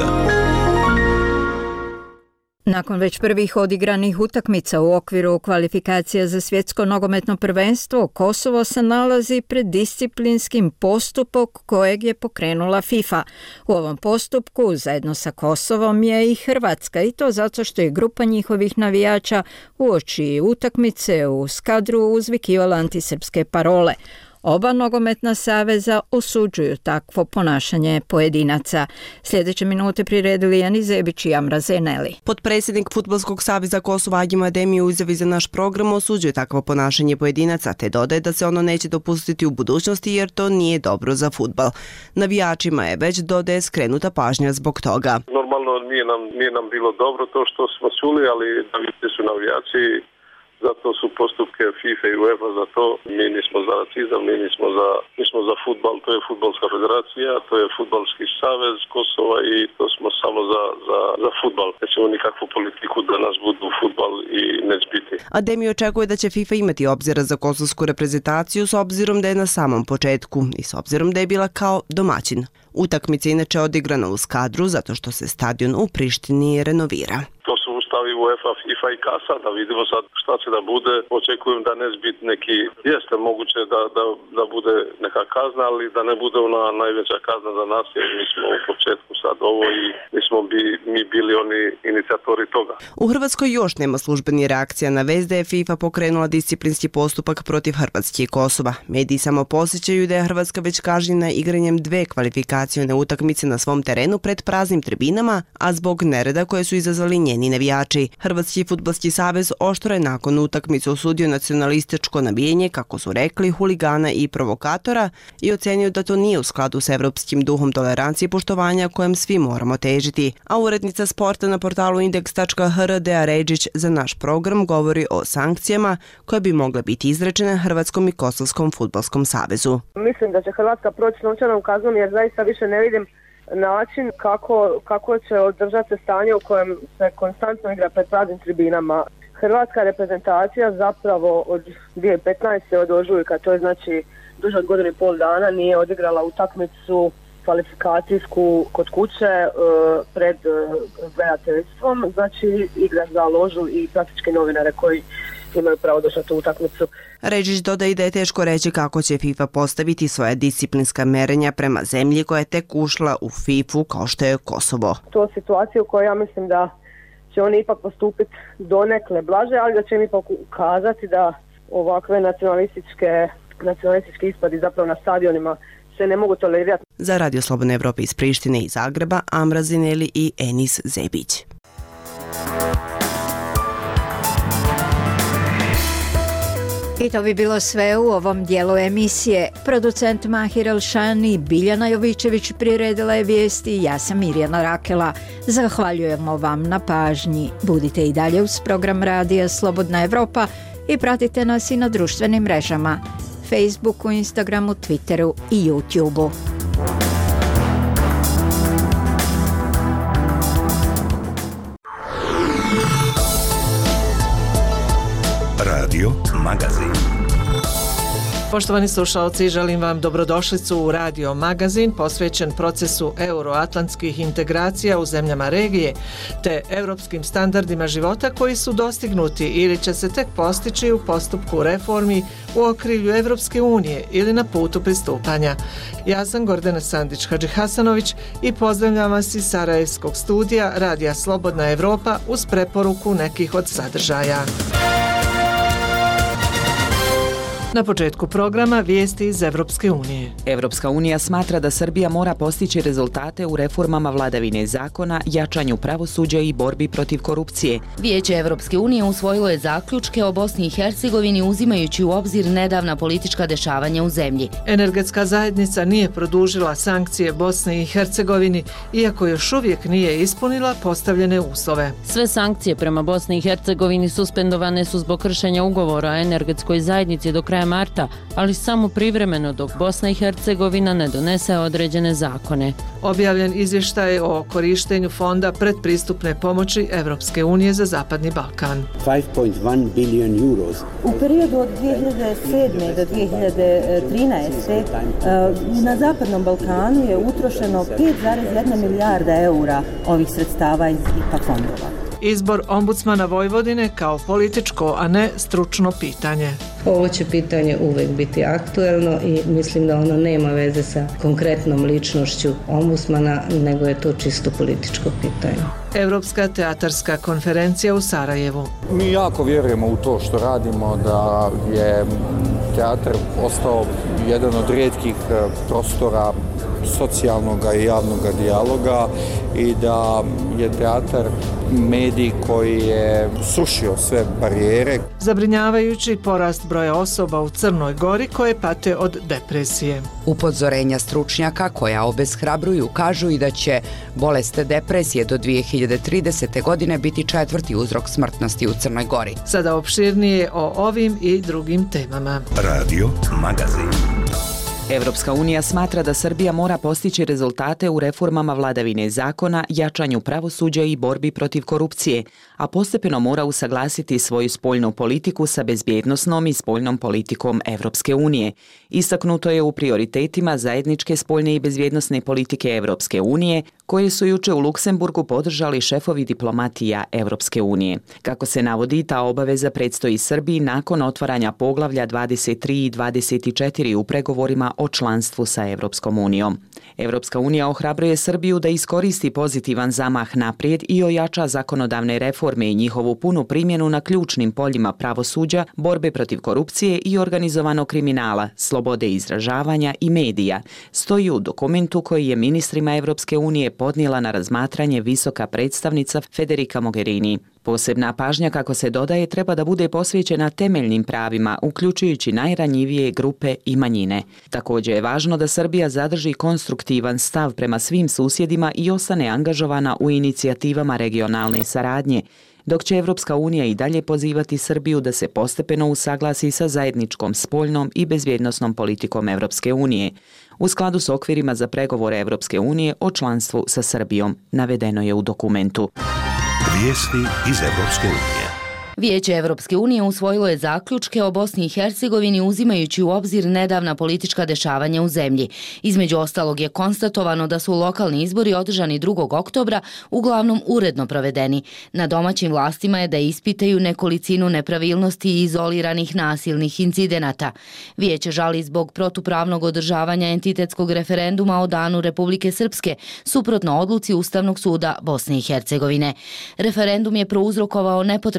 Nakon već prvih odigranih utakmica u okviru kvalifikacija za svjetsko nogometno prvenstvo, Kosovo se nalazi pred disciplinskim postupkom kojeg je pokrenula FIFA. U ovom postupku zajedno sa Kosovom je i Hrvatska, i to zato što je grupa njihovih navijača uoči utakmice u Skadru uzvikivala antisrpske parole. Oba nogometna saveza osuđuju takvo ponašanje pojedinaca. Sljedeće minute priredili Jani Zebić i Amra Zeneli. Potpredsjednik Fudbalskog saveza Kosova Agim Ademi u izjavi za naš program osuđuje takvo ponašanje pojedinaca, te dodaje da se ono neće dopustiti u budućnosti jer to nije dobro za fudbal. Navijačima je već, dodaje, skrenuta pažnja zbog toga. Normalno nije nam, nije nam bilo dobro to što smo čuli, ali navijači su navijači. Zato su postupke FIFA i UEFA za to. Mi nismo za racizam, mi nismo za, mi smo za fudbal, to je fudbalska federacija, to je fudbalski savez Kosova i to smo samo za, za, za fudbal. Nećemo nikakvu politiku da nas budu fudbal i neće biti. Ademi očekuje da će FIFA imati obzira za kosovsku reprezentaciju s obzirom da je na samom početku i s obzirom da je bila kao domaćin. Utakmica inače odigrana u Skadru zato što se stadion u Prištini renovira. To su ustavi UEFA, FIFA i Kasa, da vidimo sad šta će da bude. Očekujem da ne biti neki, jeste moguće da, da, da bude neka kazna, ali da ne bude ona najveća kazna za nas, jer mi smo u početku sad ovo i mi smo bi, mi bili oni inicijatori toga. U Hrvatskoj još nema službeni reakcija na vest da je FIFA pokrenula disciplinski postupak protiv Hrvatske i Kosova. Mediji samo posjećaju da je Hrvatska već kažnjena igranjem dve kvalifikacione utakmice na svom terenu pred praznim tribinama, a zbog nereda koje su izazvali njeni navijači. Hrvatski fudbalski savez oštro je nakon utakmice osudio nacionalističko nabijanje, kako su rekli, huligana i provokatora i ocenio da to nije u skladu s evropskim duhom tolerancije i poštovanja kojem svi moramo težiti. A urednica sporta na portalu indeks tačka hr Dea Ređić za naš program govori o sankcijama koje bi mogle biti izrečene Hrvatskom i Kosovskom fudbalskom savezu. Mislim da će Hrvatska proći novčanom kaznom jer zaista više ne vidim način kako, kako će održati se stanje u kojem se konstantno igra pred praznim tribinama. Hrvatska reprezentacija zapravo od dvije tisuće petnaeste od ožujka, to je znači duže od godinu i pol dana, nije odigrala utakmicu kvalifikacijsku kod kuće pred gledateljstvom, znači igra za ložu i praktički novinare koji imaju pravo došli tu utakmicu. Ređić dodaje da je teško reći kako će FIFA postaviti svoja disciplinska merenja prema zemlji koja je tek ušla u fifu kao što je Kosovo. To je situacija u kojoj ja mislim da će oni ipak postupiti donekle blaže, ali da će im ipak ukazati da ovakve nacionalističke, nacionalistički ispadi zapravo na stadionima se ne mogu tolerirati. Za Radio Slobodne Evrope iz Prištine i Zagreba, Amra Zineli i Enis Zebić. I to bi bilo sve u ovom dijelu emisije. Producent Mahir Elšani, Biljana Jovičević priredila je vijesti, ja sam Mirjana Rakela. Zahvaljujemo vam na pažnji. Budite i dalje uz program radija Slobodna Evropa i pratite nas i na društvenim mrežama, Facebooku, Instagramu, Twitteru i YouTubeu. Radio Magazin. Poštovani slušalci, želim vam dobrodošlicu u Radio Magazin posvećen procesu euroatlantskih integracija u zemljama regije te europskim standardima života koji su dostignuti ili će se tek postići u postupku reformi u okrilju Evropske unije ili na putu pristupanja. Ja sam Gordana Sandić-Hadžihasanović i pozdravljam vas iz Sarajevskog studija Radija Slobodna Evropa uz preporuku nekih od sadržaja. Na početku programa vijesti iz Evropske unije. Evropska unija smatra da Srbija mora postići rezultate u reformama vladavine zakona, jačanju pravosuđa i borbi protiv korupcije. Vijeće Evropske unije usvojilo je zaključke o Bosni i Hercegovini uzimajući u obzir nedavna politička dešavanja u zemlji. Energetska zajednica nije produžila sankcije Bosni i Hercegovini, iako još uvijek nije ispunila postavljene uslove. Sve sankcije prema Bosni i Hercegovini suspendovane su zbog kršenja ugovora o energetskoj zajednici do kraja marta, ali samo privremeno dok Bosna i Hercegovina ne donese određene zakone. Objavljen izvještaj o korištenju fonda predpristupne pomoći Evropske unije za Zapadni Balkan. pet zarez jedan bilion euros. U periodu od dvije hiljade sedme do dvije hiljade trinaeste. na Zapadnom Balkanu je utrošeno pet zarez jedna milijarda eura ovih sredstava iz I P A fondova. Izbor ombudsmana Vojvodine kao političko, a ne stručno pitanje. Ovo će pitanje uvek biti aktuelno i mislim da ono nema veze sa konkretnom ličnošću ombudsmana, nego je to čisto političko pitanje. Evropska teatarska konferencija u Sarajevu. Mi jako vjerujemo u to što radimo, da je teatar ostao jedan od rijetkih prostora socijalnog i javnog dijaloga i da je teatar medij koji je srušio sve barijere. Zabrinjavajući porast broja osoba u Crnoj Gori koje pate od depresije. Upozorenja stručnjaka koja obeshrabruju kažu i da će bolest depresije do dvije hiljade tridesete. godine biti četvrti uzrok smrtnosti u Crnoj Gori. Sada opširnije o ovim i drugim temama. Radio Magazin. Evropska unija smatra da Srbija mora postići rezultate u reformama vladavine zakona, jačanju pravosuđa i borbi protiv korupcije, a postepeno mora usaglasiti svoju spoljnu politiku sa bezbjednosnom i spoljnom politikom Evropske unije. Istaknuto je u prioritetima zajedničke spoljne i bezbjednosne politike Evropske unije, koje su juče u Luksemburgu podržali šefovi diplomatija Evropske unije. Kako se navodi, ta obaveza predstoji Srbiji nakon otvaranja poglavlja dvadeset tri i dvadeset četiri u pregovorima o članstvu sa Evropskom unijom. Evropska unija ohrabruje Srbiju da iskoristi pozitivan zamah naprijed i ojača zakonodavne reforme i njihovu punu primjenu na ključnim poljima pravosuđa, borbe protiv korupcije i organizovanog kriminala, slobode izražavanja i medija, stoji u dokumentu koji je ministrima Evropske unije podnijela na razmatranje visoka predstavnica Federica Mogherini. Posebna pažnja, kako se dodaje, treba da bude posvećena temeljnim pravima, uključujući najranjivije grupe i manjine. Također je važno da Srbija zadrži konstruktivan stav prema svim susjedima i ostane angažovana u inicijativama regionalne saradnje, dok će Evropska unija i dalje pozivati Srbiju da se postepeno usaglasi sa zajedničkom spoljnom i bezbjednosnom politikom Evropske unije, u skladu s okvirima za pregovore Evropske unije o članstvu sa Srbijom, navedeno je u dokumentu. Vijesti iz Evropske unije. Vijeće Evropske unije usvojilo je zaključke o Bosni i Hercegovini uzimajući u obzir nedavna politička dešavanja u zemlji. Između ostalog je konstatovano da su lokalni izbori održani drugog oktobra uglavnom uredno provedeni. Na domaćim vlastima je da ispitaju nekolicinu nepravilnosti i izoliranih nasilnih incidenata. Vijeće žali zbog protupravnog održavanja entitetskog referenduma o danu Republike Srpske, suprotno odluci Ustavnog suda Bosne i Hercegovine. Referendum je prouzrokovao nepotrebne tenzije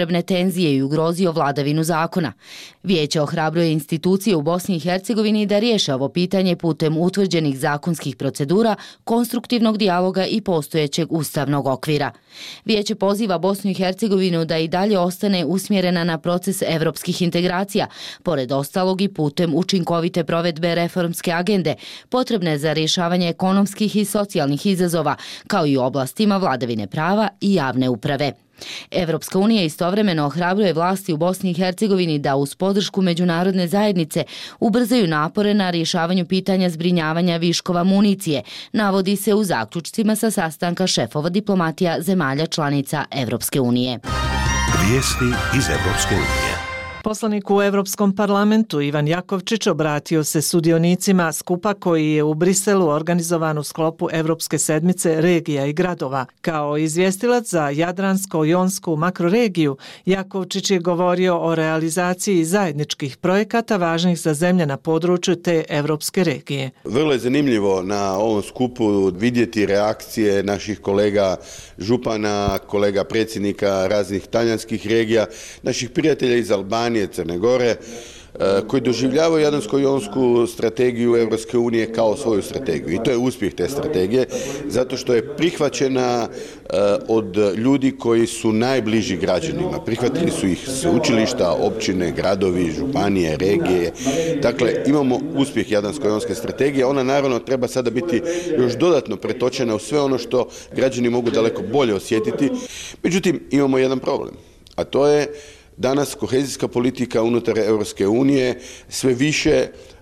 tenzije i ugrozio vladavinu zakona. Vijeće ohrabruje institucije u Bosni i Hercegovini da riješe ovo pitanje putem utvrđenih zakonskih procedura, konstruktivnog dijaloga i postojećeg ustavnog okvira. Vijeće poziva Bosnu i Hercegovinu da i dalje ostane usmjerena na proces evropskih integracija, pored ostalog i putem učinkovite provedbe reformske agende, potrebne za rješavanje ekonomskih i socijalnih izazova, kao i u oblastima vladavine prava i javne uprave. Evropska unija istovremeno ohrabruje vlasti u Bosni i Hercegovini da uz podršku međunarodne zajednice ubrzaju napore na rješavanju pitanja zbrinjavanja viškova municije, navodi se u zaključcima sa sastanka šefova diplomatija zemalja članica Evropske unije. Vijesti iz Evropske unije. Poslanik u Evropskom parlamentu Ivan Jakovčić obratio se sudionicima skupa koji je u Briselu organizovan u sklopu Evropske sedmice regija i gradova. Kao izvjestilac za Jadransko-jonsku makroregiju, Jakovčić je govorio o realizaciji zajedničkih projekata važnih za zemlje na području te evropske regije. Vrlo je zanimljivo na ovom skupu vidjeti reakcije naših kolega župana, kolega predsjednika raznih talijanskih regija, naših prijatelja iz Albanije, Crne Gore, koji doživljavaju Jadransko-jonsku strategiju Evropske unije kao svoju strategiju. I to je uspjeh te strategije, zato što je prihvaćena od ljudi koji su najbliži građanima. Prihvatili su ih sveučilišta, općine, gradovi, županije, regije. Dakle, imamo uspjeh Jadransko-jonske strategije. Ona naravno treba sada biti još dodatno pretočena u sve ono što građani mogu daleko bolje osjetiti. Međutim, imamo jedan problem, a to je danas kohezijska politika unutar Europske unije sve više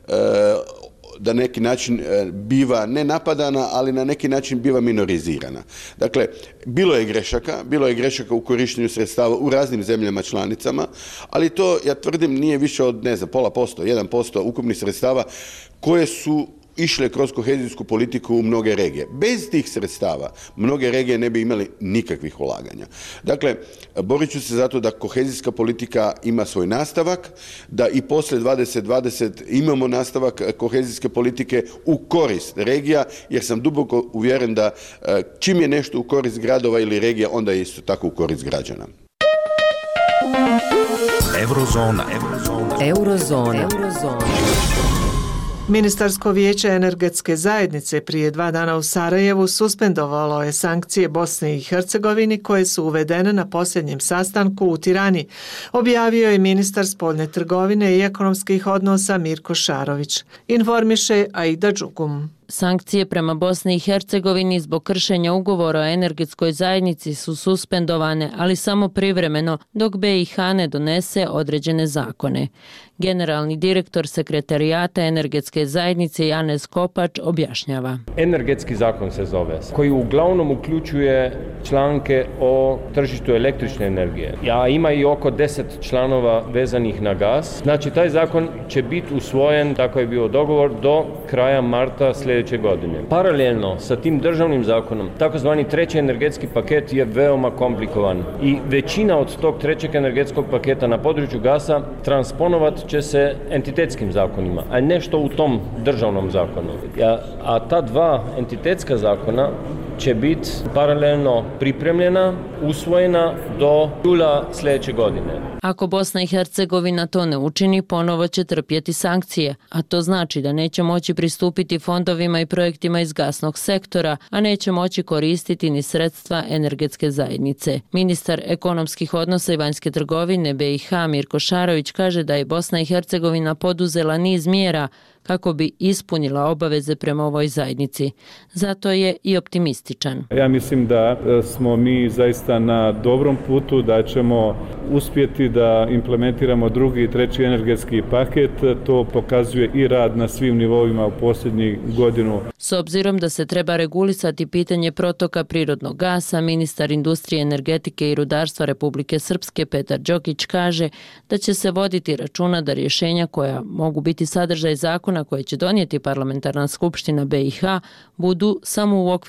da neki način biva ne napadana, ali na neki način biva minorizirana. Dakle, bilo je grešaka, bilo je grešaka u korištenju sredstava u raznim zemljama članicama, ali to, ja tvrdim, nije više od, ne znam, pola posto, jedan posto ukupnih sredstava koje su išle kroz kohezijsku politiku u mnoge regije. Bez tih sredstava mnoge regije ne bi imali nikakvih ulaganja. Dakle, borit ću se zato da kohezijska politika ima svoj nastavak, da i poslije dvadeset dvadeset imamo nastavak kohezijske politike u korist regija, jer sam duboko uvjeren da čim je nešto u korist gradova ili regija, onda je isto tako u korist građana. Eurozona. Eurozona. Eurozona. Eurozona. Ministarsko vijeće energetske zajednice prije dva dana u Sarajevu suspendovalo je sankcije Bosne i Hercegovini koje su uvedene na posljednjem sastanku u Tirani, objavio je ministar spoljne trgovine i ekonomskih odnosa Mirko Šarović. Informiše Aida Đugum. Sankcije prema Bosni i Hercegovini zbog kršenja ugovora o energetskoj zajednici su suspendovane, ali samo privremeno, dok be i ha ne donese određene zakone. Generalni direktor sekretarijata energetske zajednice Janez Kopač objašnjava. Energetski zakon se zove, koji uglavnom uključuje članke o tržištu električne energije. Ja ima i oko deset članova vezanih na gas. Znači, taj zakon će biti usvojen, tako je bio dogovor, do kraja marta sljedeće godine. Paralelno sa tim državnim zakonom, takozvani treći energetski paket je veoma komplikovan i većina od tog trećeg energetskog paketa na području gasa transponovat će se entitetskim zakonima, a nešto u tom državnom zakonu. A, a ta dva entitetska zakona će biti paralelno pripremljena, usvojena do jula sljedeće godine. Ako Bosna i Hercegovina to ne učini, ponovo će trpjeti sankcije, a to znači da neće moći pristupiti fondovima i projektima iz gasnog sektora, a neće moći koristiti ni sredstva energetske zajednice. Ministar ekonomskih odnosa i vanjske trgovine be i ha Mirko Šarović kaže da je Bosna i Hercegovina poduzela niz mjera kako bi ispunila obaveze prema ovoj zajednici. Zato je i optimističan. Ja mislim da smo mi zaista na dobrom putu, da ćemo uspjeti da implementiramo drugi i treći energetski paket. To pokazuje i rad na svim nivoima u posljednjih godinu. S obzirom da se treba regulisati pitanje protoka prirodnog gasa, ministar industrije, energetike i rudarstva Republike Srpske Petar Đokić kaže da će se voditi računa da rješenja koja mogu biti sadržaj zakona koje će donijeti parlamentarna skupština be i ha budu samo u okviru ustavnih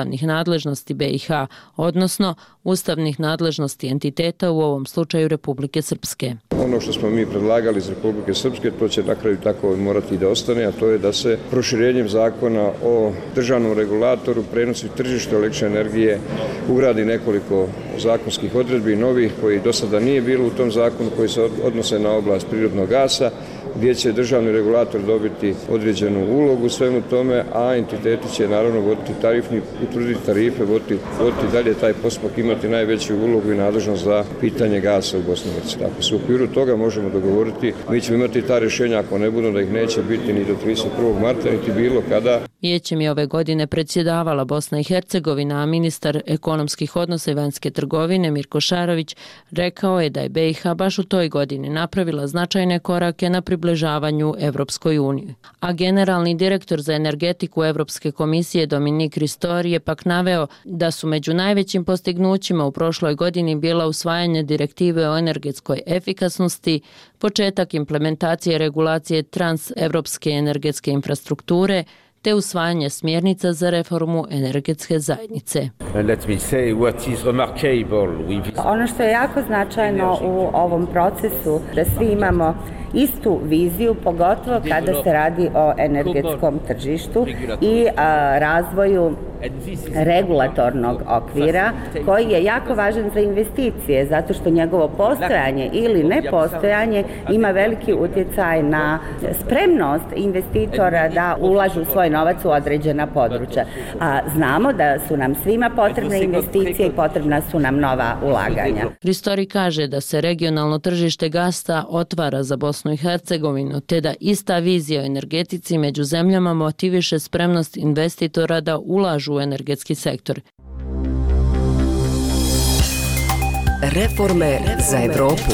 ustavnih nadležnosti B i H, odnosno ustavnih nadležnosti entiteta, u ovom slučaju Republike Srpske. Ono što smo mi predlagali iz Republike Srpske, to će na kraju tako morati i da ostane, a to je da se proširenjem zakona o državnom regulatoru prenosi tržište električne energije ugradi nekoliko zakonskih odredbi novih koji do sada nije bilo u tom zakonu, koji se odnose na oblast prirodnog gasa, gdje će državni regulator dobiti određenu ulogu u svemu tome, a entiteti će naravno voditi tarifni, utvrditi tarife, voditi, voditi dalje taj postupak, imati najveću ulogu i nadležnost za pitanje gasa u Bosni i Hercegovini. Ako se u okviru toga možemo dogovoriti, mi ćemo imati ta rješenja, ako ne budu, da ih neće biti ni do trideset prvog marta, niti bilo kada. Vijećem je ove godine predsjedavala Bosna i Hercegovina, a ministar ekonomskih odnosa i vanjske trgovine Mirko Šarović rekao je da je B i H baš u toj godini napravila značajne korake na približavanju Evropskoj uniji. A generalni direktor za energetiku Evropske komisije Dominik Ristori je pak naveo da su među najvećim postignućima u prošloj godini bila usvajanje direktive o energetskoj efikasnosti, početak implementacije regulacije transevropske energetske infrastrukture, te usvajanje smjernica za reformu energetske zajednice. Ono što je jako značajno u ovom procesu, da svi imamo istu viziju, pogotovo kada se radi o energetskom tržištu i a, razvoju regulatornog okvira koji je jako važan za investicije, zato što njegovo postojanje ili nepostojanje ima veliki utjecaj na spremnost investitora da ulažu svoj novac u određena područja. A znamo da su nam svima potrebne investicije i potrebna su nam nova ulaganja. Ristori kaže da se regionalno tržište gasa otvara za Bosnu i Hercegovinu, te da ista vizija o energetici među zemljama motiviše spremnost investitora da ulažu u energetski sektor. Reforme za Evropu.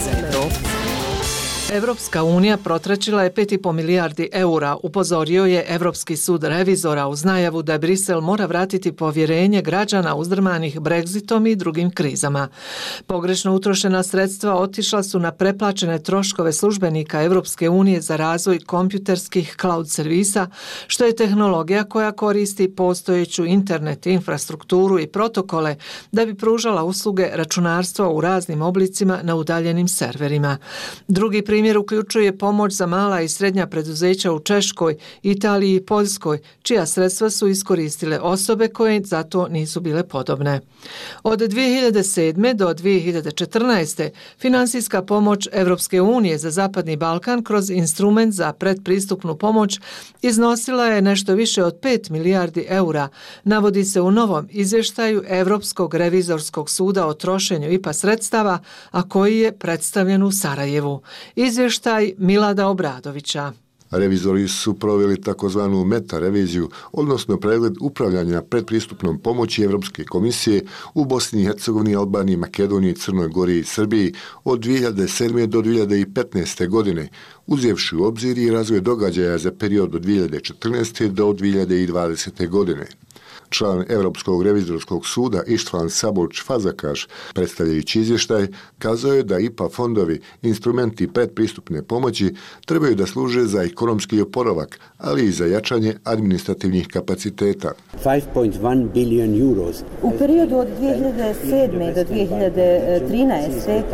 Evropska unija protračila je pet i po milijardi eura, upozorio je Evropski sud revizora uz najavu da Brisel mora vratiti povjerenje građana uzdrmanih Brexitom i drugim krizama. Pogrešno utrošena sredstva otišla su na preplaćene troškove službenika Evropske unije za razvoj kompjuterskih cloud servisa, što je tehnologija koja koristi postojeću internet infrastrukturu i protokole da bi pružala usluge računarstva u raznim oblicima na udaljenim serverima. Drugi primjer Primjer uključuje pomoć za mala i srednja preduzeća u Češkoj, Italiji i Poljskoj, čija sredstva su iskoristile osobe koje za to nisu bile podobne. Od dvije hiljade sedme do dvije hiljade četrnaeste finansijska pomoć Evropske unije za Zapadni Balkan kroz instrument za predpristupnu pomoć iznosila je nešto više od pet milijardi eura, navodi se u novom izvještaju Evropskog revizorskog suda o trošenju I P A sredstava, a koji je predstavljen u Sarajevu. Izvještaj Milada Obradovića. Revizori su proveli takozvanu meta-reviziju, odnosno pregled upravljanja predpristupnom pomoći Evropske komisije u Bosni i Hercegovini, Albaniji, Makedoniji, Crnoj Gori i Srbiji od dvije hiljade sedme do dvije hiljade petnaeste. godine, uzevši u obzir i razvoj događaja za period od dvije hiljade četrnaeste. do dvije hiljade dvadesete. godine. Član Evropskog revizorskog suda Ištvan Sabolč Fazakaš, predstavljajući izvještaj, kazao je da I P A fondovi, instrumenti predpristupne pomoći, trebaju da služe za ekonomski oporavak, ali i za jačanje administrativnih kapaciteta. five point one billion euros. U periodu od dvije hiljade sedme do dvije hiljade trinaeste.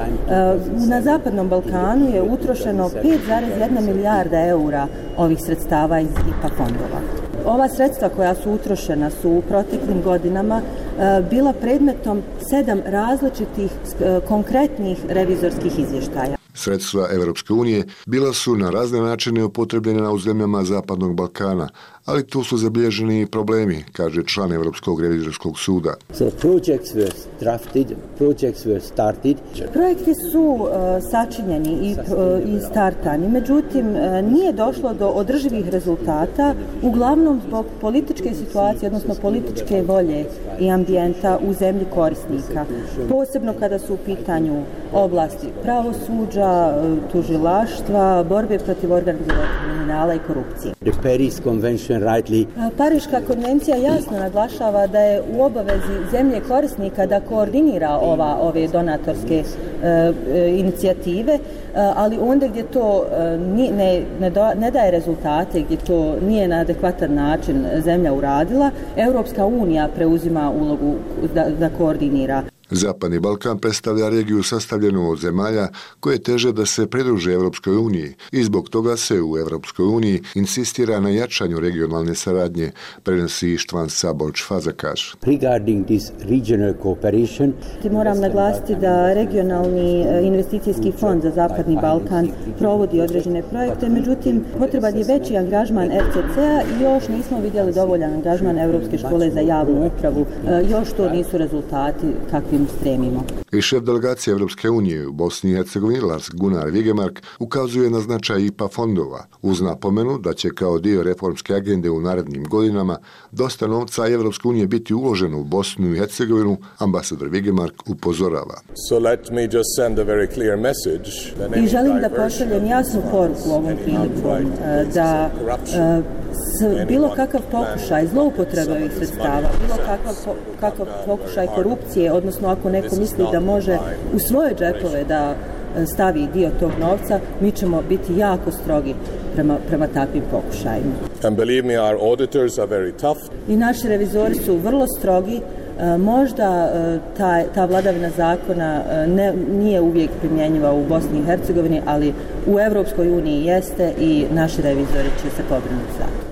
na Zapadnom Balkanu je utrošeno pet zarez jedna milijarda eura ovih sredstava iz I P A fondova. Ova sredstva koja su utrošena su u proteklim godinama bila predmetom sedam različitih konkretnih revizorskih izvještaja. Sredstva Evropske unije bila su na razne načine upotrebljena u zemljama Zapadnog Balkana, ali tu su zabilježeni i problemi, kaže član Evropskog revizorskog suda. So projects were drafted, projects were started. Projekti su uh, sačinjeni i, uh, i startani, međutim uh, nije došlo do održivih rezultata, uglavnom zbog političke situacije, odnosno političke volje i ambijenta u zemlji korisnika. Posebno kada su u pitanju oblasti pravosuđa, tužilaštva, borbe protiv organiziranog kriminala i korupcije. The Paris Convention Pariška konvencija jasno naglašava da je u obavezi zemlje korisnika da koordinira ova ove donatorske e, inicijative, e, ali onda gdje to e, ne, ne, do, ne daje rezultate, gdje to nije na adekvatan način zemlja uradila, Europska unija preuzima ulogu da, da koordinira. Zapadni Balkan predstavlja regiju sastavljenu od zemalja koje teže da se pridruže Evropskoj uniji i zbog toga se u Evropskoj uniji insistira na jačanju regionalne saradnje, prenosi Štvan Saboč Fazakaš. Regarding this regional cooperation, moram naglasiti da regionalni investicijski fond za Zapadni Balkan provodi određene projekte, međutim potreban je veći angažman R C C-a i još nismo vidjeli dovoljan angažman Europske škole za javnu upravu. Još to nisu rezultati kakvi stremimo. I šef delegacije Evropske unije u Bosni i Hercegovini Lars Gunnar Vigemark ukazuje na značaj I P A fondova uz napomenu da će kao dio reformske agende u narednim godinama dosta novca Evropske unije biti uloženo u Bosnu i Hercegovinu, ambasador Vigemark upozorava. So let me just send a very clear message. I želim da pošaljem jasnu poruku ovom prilikom da s, bilo kakav pokušaj zloupotrebe ovih sredstava, bilo kakav, kakav pokušaj korupcije, odnosno ako neko misli da može u svoje džepove da stavi dio tog novca, mi ćemo biti jako strogi prema, prema takvim pokušajima. And believe me, our auditors are very tough. I naši revizori su vrlo strogi. Možda ta, ta vladavina zakona ne, nije uvijek primjenjiva u Bosni i Hercegovini, ali u Europskoj uniji jeste i naši revizori će se pobrinuti za to.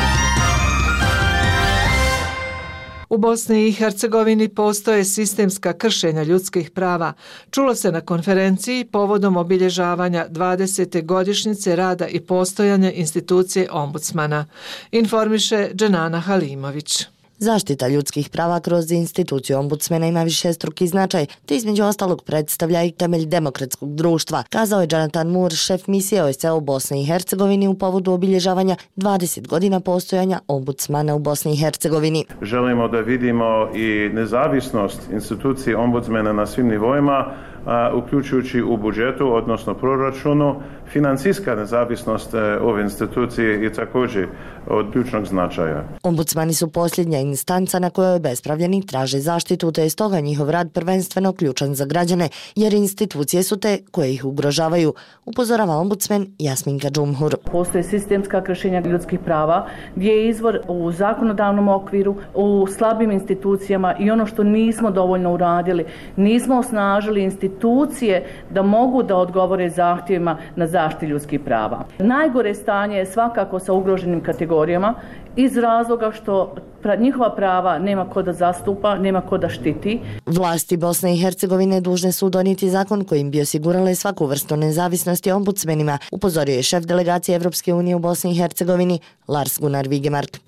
U Bosni i Hercegovini postoje sistemska kršenja ljudskih prava. Čulo se na konferenciji povodom obilježavanja dvadesete godišnjice rada i postojanja institucije ombudsmana. Informiše Dženana Halimović. Zaštita ljudskih prava kroz instituciju ombudsmena ima višestruki značaj, te između ostalog predstavlja i temelj demokratskog društva, kazao je Jonathan Moore, šef misije O S C E u Bosni i Hercegovini u povodu obilježavanja dvadeset godina postojanja ombudsmana u Bosni i Hercegovini. Želimo da vidimo i nezavisnost institucije ombudsmena na svim nivoima, uključujući u budžetu, odnosno proračunu. Financijska nezavisnost ove institucije je također od ključnog značaja. Ombudsmani su posljednja instanca na kojoj bespravljeni traže zaštitu, te je stoga njihov rad prvenstveno ključan za građane, jer institucije su te koje ih ugrožavaju, upozorava ombudsman Jasminka Džumhur. Postoje sistemska kršenja ljudskih prava, gdje je izvor u zakonodavnom okviru, u slabim institucijama i ono što nismo dovoljno uradili, nismo osnažili institucije da mogu da odgovore zahtjevima na zaštiti ljudskih prava. Najgore stanje je svakako sa ugroženim kategorijama iz razloga što njihova prava nema ko da zastupa, nema ko da štiti. Vlasti Bosne i Hercegovine dužne su donijeti zakon kojim bi osigurale svaku vrstu nezavisnosti ombudsmenima, upozorio je šef delegacije Evropske unije u Bosni i Hercegovini Lars Gunnar Vigemark.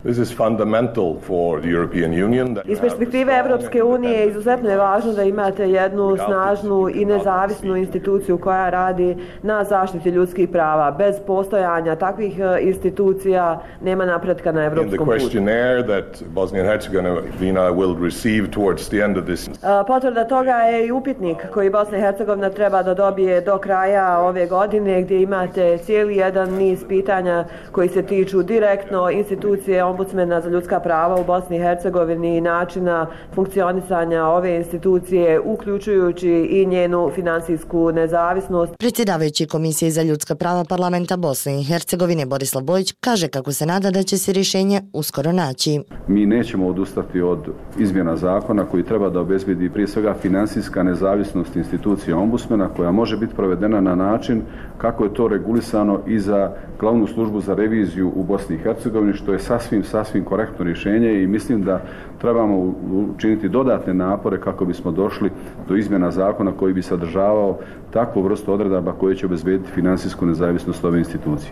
Iz perspektive Evropske unije izuzetno je važno da imate jednu snažnu i nezavisnu instituciju koja radi na zaštiti ljudskih prava. Bez postojanja takvih institucija nema napretka na evropskom putu. Bosnia and Herzegovina will receive towards the end of this. Potvrda toga je i upitnik koji Bosna i Hercegovina treba da dobije do kraja ove godine, gdje imate cijeli jedan niz pitanja koji se tiču direktno institucije ombudsmena za ljudska prava u Bosni i Hercegovini i načina funkcionisanja ove institucije, uključujući i njenu finansijsku nezavisnost. Predsjedavajući Komisije za ljudska prava Parlamenta Bosne i Hercegovine Borislav Bojić kaže kako se nada da će se rješenje uskoro naći. Mi nećemo odustati od izmjena zakona koji treba da obezbedi prije svega finansijska nezavisnost institucije ombudsmena koja može biti provedena na način kako je to regulisano i za glavnu službu za reviziju u Bosni i Hercegovini, što je sasvim, sasvim korektno rješenje i mislim da trebamo učiniti dodatne napore kako bismo došli do izmjena zakona koji bi sadržavao takvu vrstu odredaba koje će obezbediti finansijsku nezavisnost ove institucije.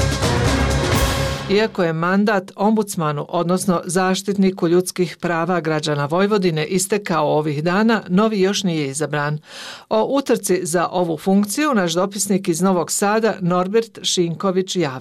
Iako je mandat ombudsmanu, odnosno zaštitniku ljudskih prava građana Vojvodine istekao ovih dana, novi još nije izabran. O utrci za ovu funkciju naš dopisnik iz Novog Sada Norbert Šinković javlja.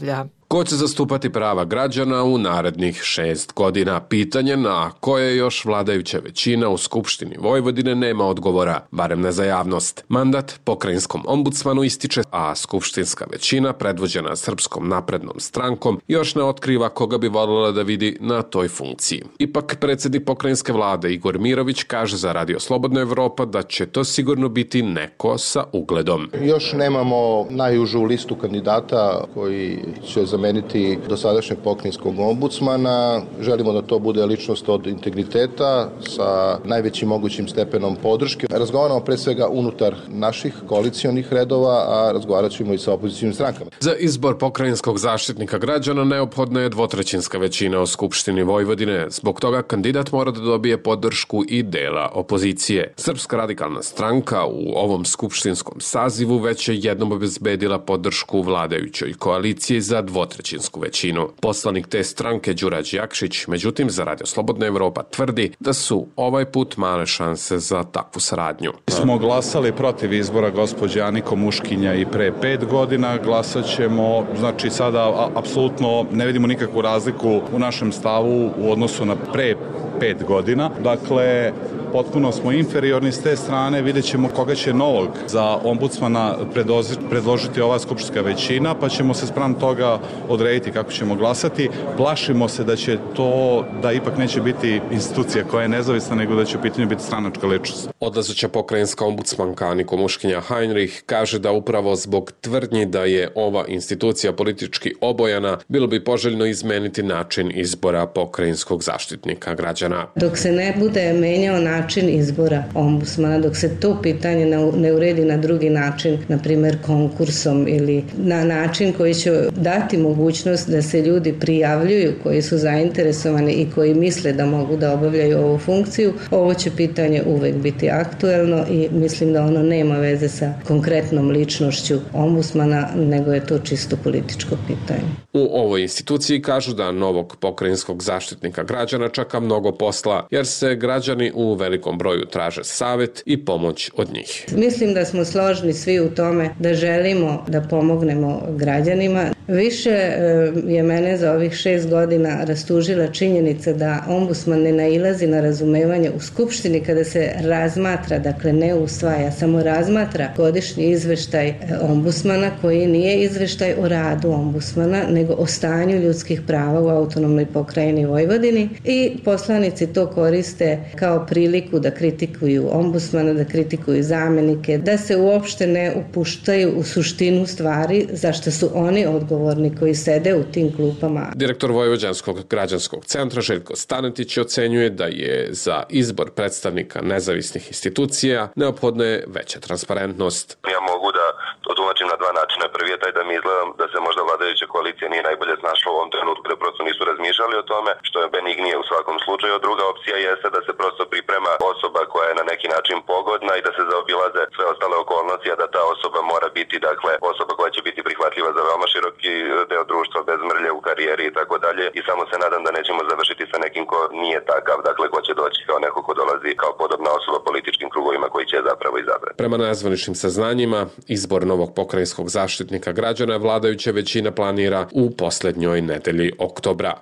Ko će zastupati prava građana u narednih šest godina? Pitanje na koje još vladajuća većina u Skupštini Vojvodine nema odgovora, barem ne za javnost. Mandat pokrajinskom ombudsmanu ističe, a skupštinska većina, predvođena Srpskom naprednom strankom, još ne otkriva koga bi voljela da vidi na toj funkciji. Ipak predsjednik pokrajinske vlade Igor Mirović kaže za Radio Slobodna Evropa da će to sigurno biti neko sa ugledom. Još nemamo najužu listu kandidata koji će zameniti dosadašnjeg pokrajinskog ombudsmana. Želimo da to bude ličnost od integriteta sa najvećim mogućim stepenom podrške. Razgovaramo pre svega unutar naših koalicijonih redova, a razgovarat ćemo i sa opozicijnim strankama. Za izbor pokrajinskog zaštitnika građana neophodna je dvotrećinska većina u Skupštini Vojvodine. Zbog toga kandidat mora da dobije podršku i dela opozicije. Srpska radikalna stranka u ovom skupštinskom sazivu već je jednom obezbedila podršku vladajućoj koaliciji za dvotrećinsku većinu. Poslanik te stranke Đurađ Jakšić, međutim, za Radio Slobodna Evropa tvrdi da su ovaj put male šanse za takvu saradnju. Smo glasali protiv izbora gospođe Ani Komuškinja i pre pet godina, glasat ćemo, znači sada apsolutno ne vidimo nikakvu razliku u našem stavu u odnosu na pre pet godina. Dakle, potpuno smo inferiorni s te strane, vidjet ćemo koga će novog za ombudsmana predložiti ova skupštinska većina, pa ćemo se spram toga odrediti kako ćemo glasati. Plašimo se da će to, da ipak neće biti institucija koja je nezavisna, nego da će u pitanju biti stranačka ličnost. Odlazeća pokrajinska ombudsmanka Ani Komuškinja Heinrich kaže da upravo zbog tvrdnji da je ova institucija politički obojana, bilo bi poželjno izmeniti način izbora pokrajinskog zaštitnika građana. Dok se ne bude menjao način izbora ombudsmana, dok se to pitanje ne uredi na drugi način, na primjer konkursom ili na način koji će dati mogućnost da se ljudi prijavljuju koji su zainteresovani i koji misle da mogu da obavljaju ovu funkciju, ovo će pitanje uvek biti aktuelno i mislim da ono nema veze sa konkretnom ličnošću ombudsmana, nego je to čisto političko pitanje. U ovoj instituciji kažu da novog pokrajinskog zaštitnika građana čeka mnogo posla, jer se građani u velikom broju traže savjet i pomoć od njih. Mislim da smo složni svi u tome da želimo da pomognemo građanima. Više je mene za ovih šest godina rastužila činjenica da ombudsman ne nailazi na razumevanje u Skupštini kada se razmatra, dakle ne usvaja, samo razmatra godišnji izveštaj ombudsmana koji nije izveštaj o radu ombudsmana, nego o stanju ljudskih prava u autonomnoj pokrajini Vojvodini i poslanici to koriste kao priliku da kritikuju ombudsmana, da kritikuju zamenike, da se uopšte ne upuštaju u suštinu stvari za što su oni odgovorni koji sede u tim klupama. Direktor Vojvođanskog građanskog centra Željko Stanetić ocenjuje da je za izbor predstavnika nezavisnih institucija neophodna je veća transparentnost. Ja mogu da to tumačim na dva načina. Prvi je taj da mi izgledam da se možda vladajuća koalicija nije najbolje snašla u ovom trenutku, da prosto nisu razmišljali o tome, što je benignije u svakom slučaju. Druga opcija jeste da se prosto priprema osoba koja je na neki način pogodna i da se zaobilaze sve ostale okolnosti, a da ta osoba mora biti, dakle, osoba koja će biti prihvatljiva za veoma široki deo društva, bez mrlje u karijeri i tako dalje. I samo se nadam da nećemo završiti sa nekim ko nije takav, dakle, ko će doći kao neko ko dolazi kao podobna osoba političkim krugovima koji će zapravo izabrati. Prema nezvaničnim saznanjima, izbor novog pokrajinskog zaštitnika građana vladajuća većina planira u posljednjoj nedelji oktobra.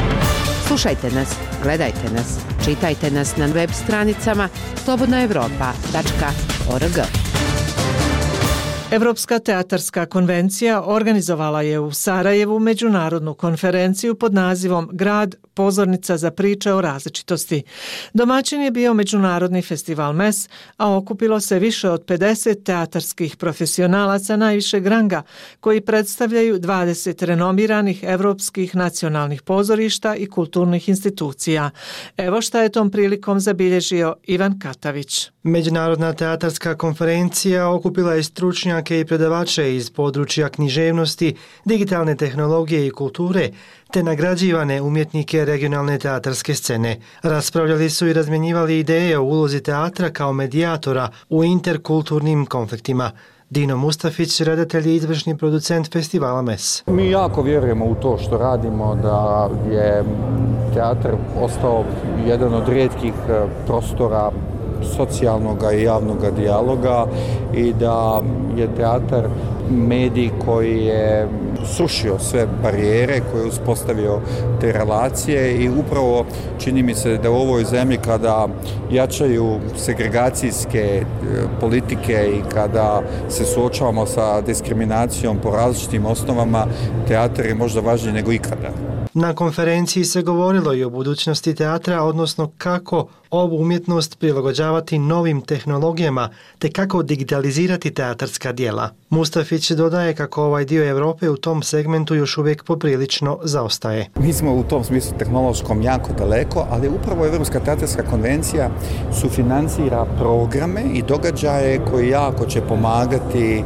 Slušajte nas, gledajte nas, čitajte nas na web stranicama slobodna evropa tačka org. Evropska teatarska konvencija organizovala je u Sarajevu međunarodnu konferenciju pod nazivom Grad, pozornica za priče o različitosti. Domaćin je bio Međunarodni festival M E S, a okupilo se više od pedeset teatarskih profesionalaca najvišeg ranga, koji predstavljaju dvadeset renomiranih evropskih nacionalnih pozorišta i kulturnih institucija. Evo šta je tom prilikom zabilježio Ivan Katavić. Međunarodna teatarska konferencija okupila je stručnjake i predavače iz područja književnosti, digitalne tehnologije i kulture, te nagrađivane umjetnike regionalne teatarske scene. Raspravljali su i razmjenjivali ideje o ulozi teatra kao medijatora u interkulturnim konfliktima. Dino Mustafić, redatelj i izvršni producent festivala M E S. Mi jako vjerujemo u to što radimo, da je teatr ostao jedan od rijetkih prostora socijalnog i javnog dijaloga i da je teatar medij koji je srušio sve barijere, koji je uspostavio te relacije i upravo čini mi se da u ovoj zemlji kada jačaju segregacijske politike i kada se suočavamo sa diskriminacijom po različitim osnovama, teatar je možda važniji nego ikada. Na konferenciji se govorilo i o budućnosti teatra, odnosno kako ovu umjetnost prilagođavati novim tehnologijama, te kako digitalizirati teatarska djela. Mustafić dodaje kako ovaj dio Europe u tom segmentu još uvijek poprilično zaostaje. Mi smo u tom smislu tehnološkom jako daleko, ali upravo Europska teatarska konvencija sufinancira programe i događaje koji jako će pomagati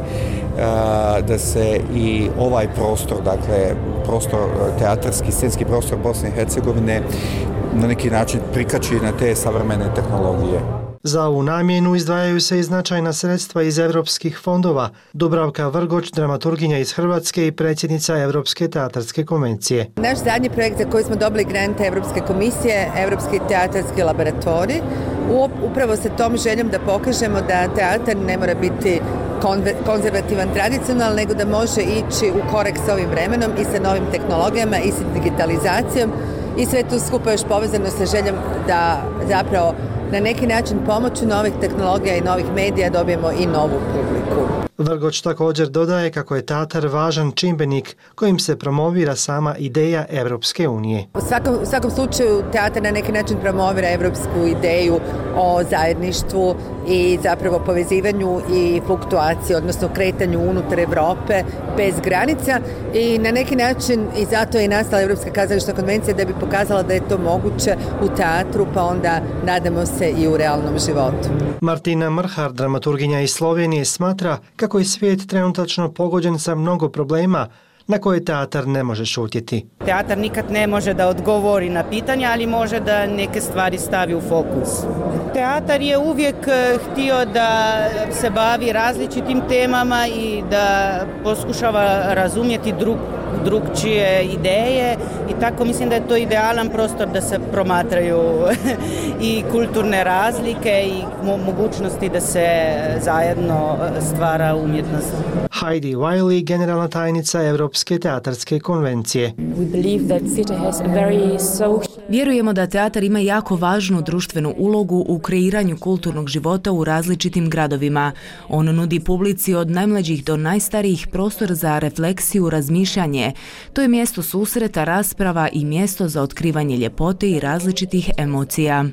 uh, da se i ovaj prostor, dakle prostor teatarski, scenski prostor Bosne i Hercegovine na neki način prikači na te savremene tehnologije. Za ovu namjenu izdvajaju se i značajna sredstva iz europskih fondova. Dubravka Vrgoč, dramaturginja iz Hrvatske i predsjednica Europske teatarske konvencije. Naš zadnji projekt za koji smo dobili grant Europske komisije, Europski teatarski laboratorij, upravo sa tom željom da pokažemo da teatar ne mora biti konzervativan, tradicionalan, nego da može ići u korak s ovim vremenom i sa novim tehnologijama i sa digitalizacijom i sve to skupa još povezano sa željom da zapravo na neki način pomoću novih tehnologija i novih medija dobijemo i novu publiku. Vrgoč također dodaje kako je teatar važan čimbenik kojim se promovira sama ideja Evropske unije. U svakom, u svakom slučaju teatar na neki način promovira evropsku ideju o zajedništvu i zapravo povezivanju i fluktuaciji, odnosno kretanju unutar Evrope bez granica i na neki način i zato je nastala Europska kazališna konvencija da bi pokazala da je to moguće u teatru, pa onda nadamo se i u realnom životu. Martina Mrhar, dramaturginja iz Slovenije, smatra kako je svijet trenutačno pogođen sa mnogo problema na koje teatar ne može šutjeti. Teatar nikad ne može da odgovori na pitanja, ali može da neke stvari stavi u fokus. Teatar je uvijek htio da se bavi različitim temama i da poskušava razumjeti drug, drugčije ideje i tako mislim da je to idealan prostor da se promatraju i kulturne razlike i mogućnosti da se zajedno stvara umjetnost. Heidi Wiley, generalna tajnica Europske teatarske konvencije. Vjerujemo da teatar ima jako važnu društvenu ulogu u kreiranju kulturnog života u različitim gradovima. On nudi publici od najmlađih do najstarijih prostor za refleksiju, razmišljanje. To je mjesto susreta, rasprava i mjesto za otkrivanje ljepote i različitih emocija.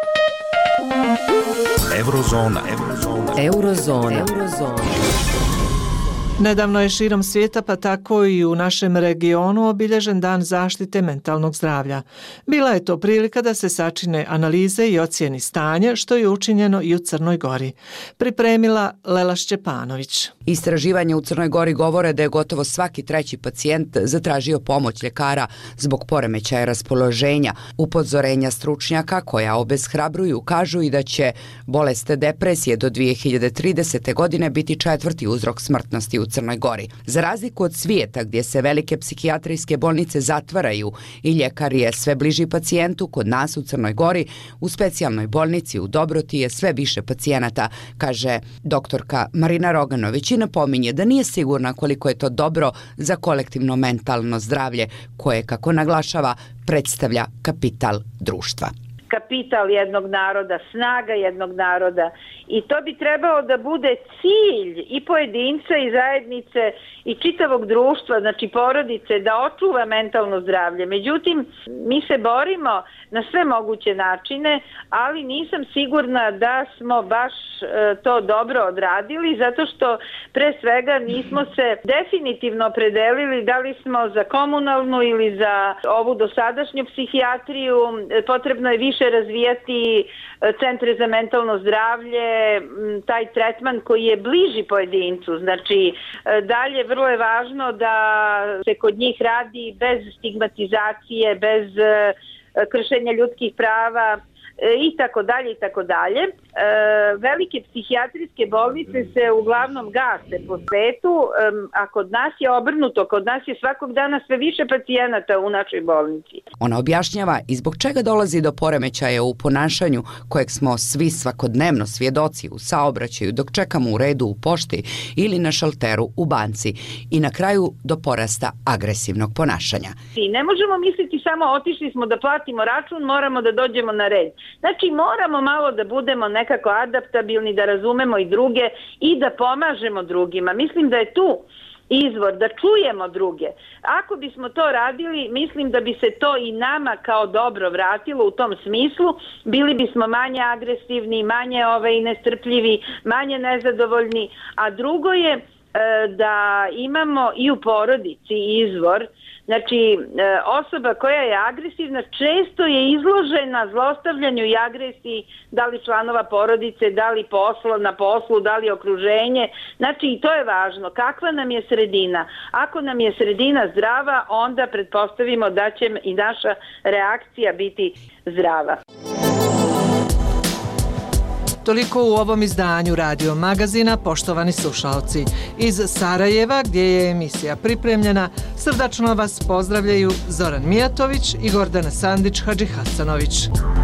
Eurozona. Eurozona. Eurozona. Eurozona. Nedavno je širom svijeta, pa tako i u našem regionu, obilježen Dan zaštite mentalnog zdravlja. Bila je to prilika da se sačine analize i ocijeni stanje, što je učinjeno i u Crnoj Gori. Pripremila Lela Šćepanović. Istraživanje u Crnoj Gori govore da je gotovo svaki treći pacijent zatražio pomoć ljekara zbog poremećaja raspoloženja. Upozorenja stručnjaka koja obeshrabruju kažu i da će bolest depresije do dvije hiljade tridesete. godine biti četvrti uzrok smrtnosti u Crnoj Gori. Za razliku od svijeta gdje se velike psihijatrijske bolnice zatvaraju i ljekar je sve bliži pacijentu, kod nas u Crnoj Gori u specijalnoj bolnici u Dobroti je sve više pacijenata, kaže doktorka Marina Roganović i napominje da nije sigurna koliko je to dobro za kolektivno mentalno zdravlje koje, kako naglašava, predstavlja kapital društva. Kapital jednog naroda, snaga jednog naroda i to bi trebalo da bude cilj i pojedinca i zajednice i čitavog društva, znači porodice, da očuva mentalno zdravlje. Međutim, mi se borimo na sve moguće načine, ali nisam sigurna da smo baš e, to dobro odradili, zato što pre svega nismo se definitivno opredelili da li smo za komunalnu ili za ovu dosadašnju psihijatriju. Potrebno je više razvijati centre za mentalno zdravlje, taj tretman koji je bliži pojedincu. Znači, dalje vrlo je važno da se kod njih radi bez stigmatizacije, bez kršenja ljudskih prava, i tako dalje i tako dalje. Velike psihijatrijske bolnice se uglavnom gase po svetu, a kod nas je obrnuto, kod nas je svakog dana sve više pacijenata u našoj bolnici. Ona objašnjava i zbog čega dolazi do poremećaja u ponašanju kojeg smo svi svakodnevno svjedoci u saobraćaju dok čekamo u redu u pošti ili na šalteru u banci i na kraju do porasta agresivnog ponašanja. I ne možemo misliti samo otišli smo da platimo račun, moramo da dođemo na red. Znači moramo malo da budemo nekako adaptabilni, da razumemo i druge i da pomažemo drugima. Mislim da je tu izvor, da čujemo druge. Ako bismo to radili, mislim da bi se to i nama kao dobro vratilo u tom smislu. Bili bismo manje agresivni, manje ovaj, nestrpljivi, manje nezadovoljni. A drugo je e, da imamo i u porodici izvor. Znači, osoba koja je agresivna često je izložena zlostavljanju i agresiji, da li članova porodice, da li posla, na poslu, da li okruženje. Znači, i to je važno. Kakva nam je sredina? Ako nam je sredina zdrava, onda pretpostavimo da će i naša reakcija biti zdrava. Toliko u ovom izdanju Radio Magazina, poštovani slušalci. Iz Sarajeva, gdje je emisija pripremljena, srdačno vas pozdravljaju Zoran Mijatović i Gordana Sandić Hadžihasanović.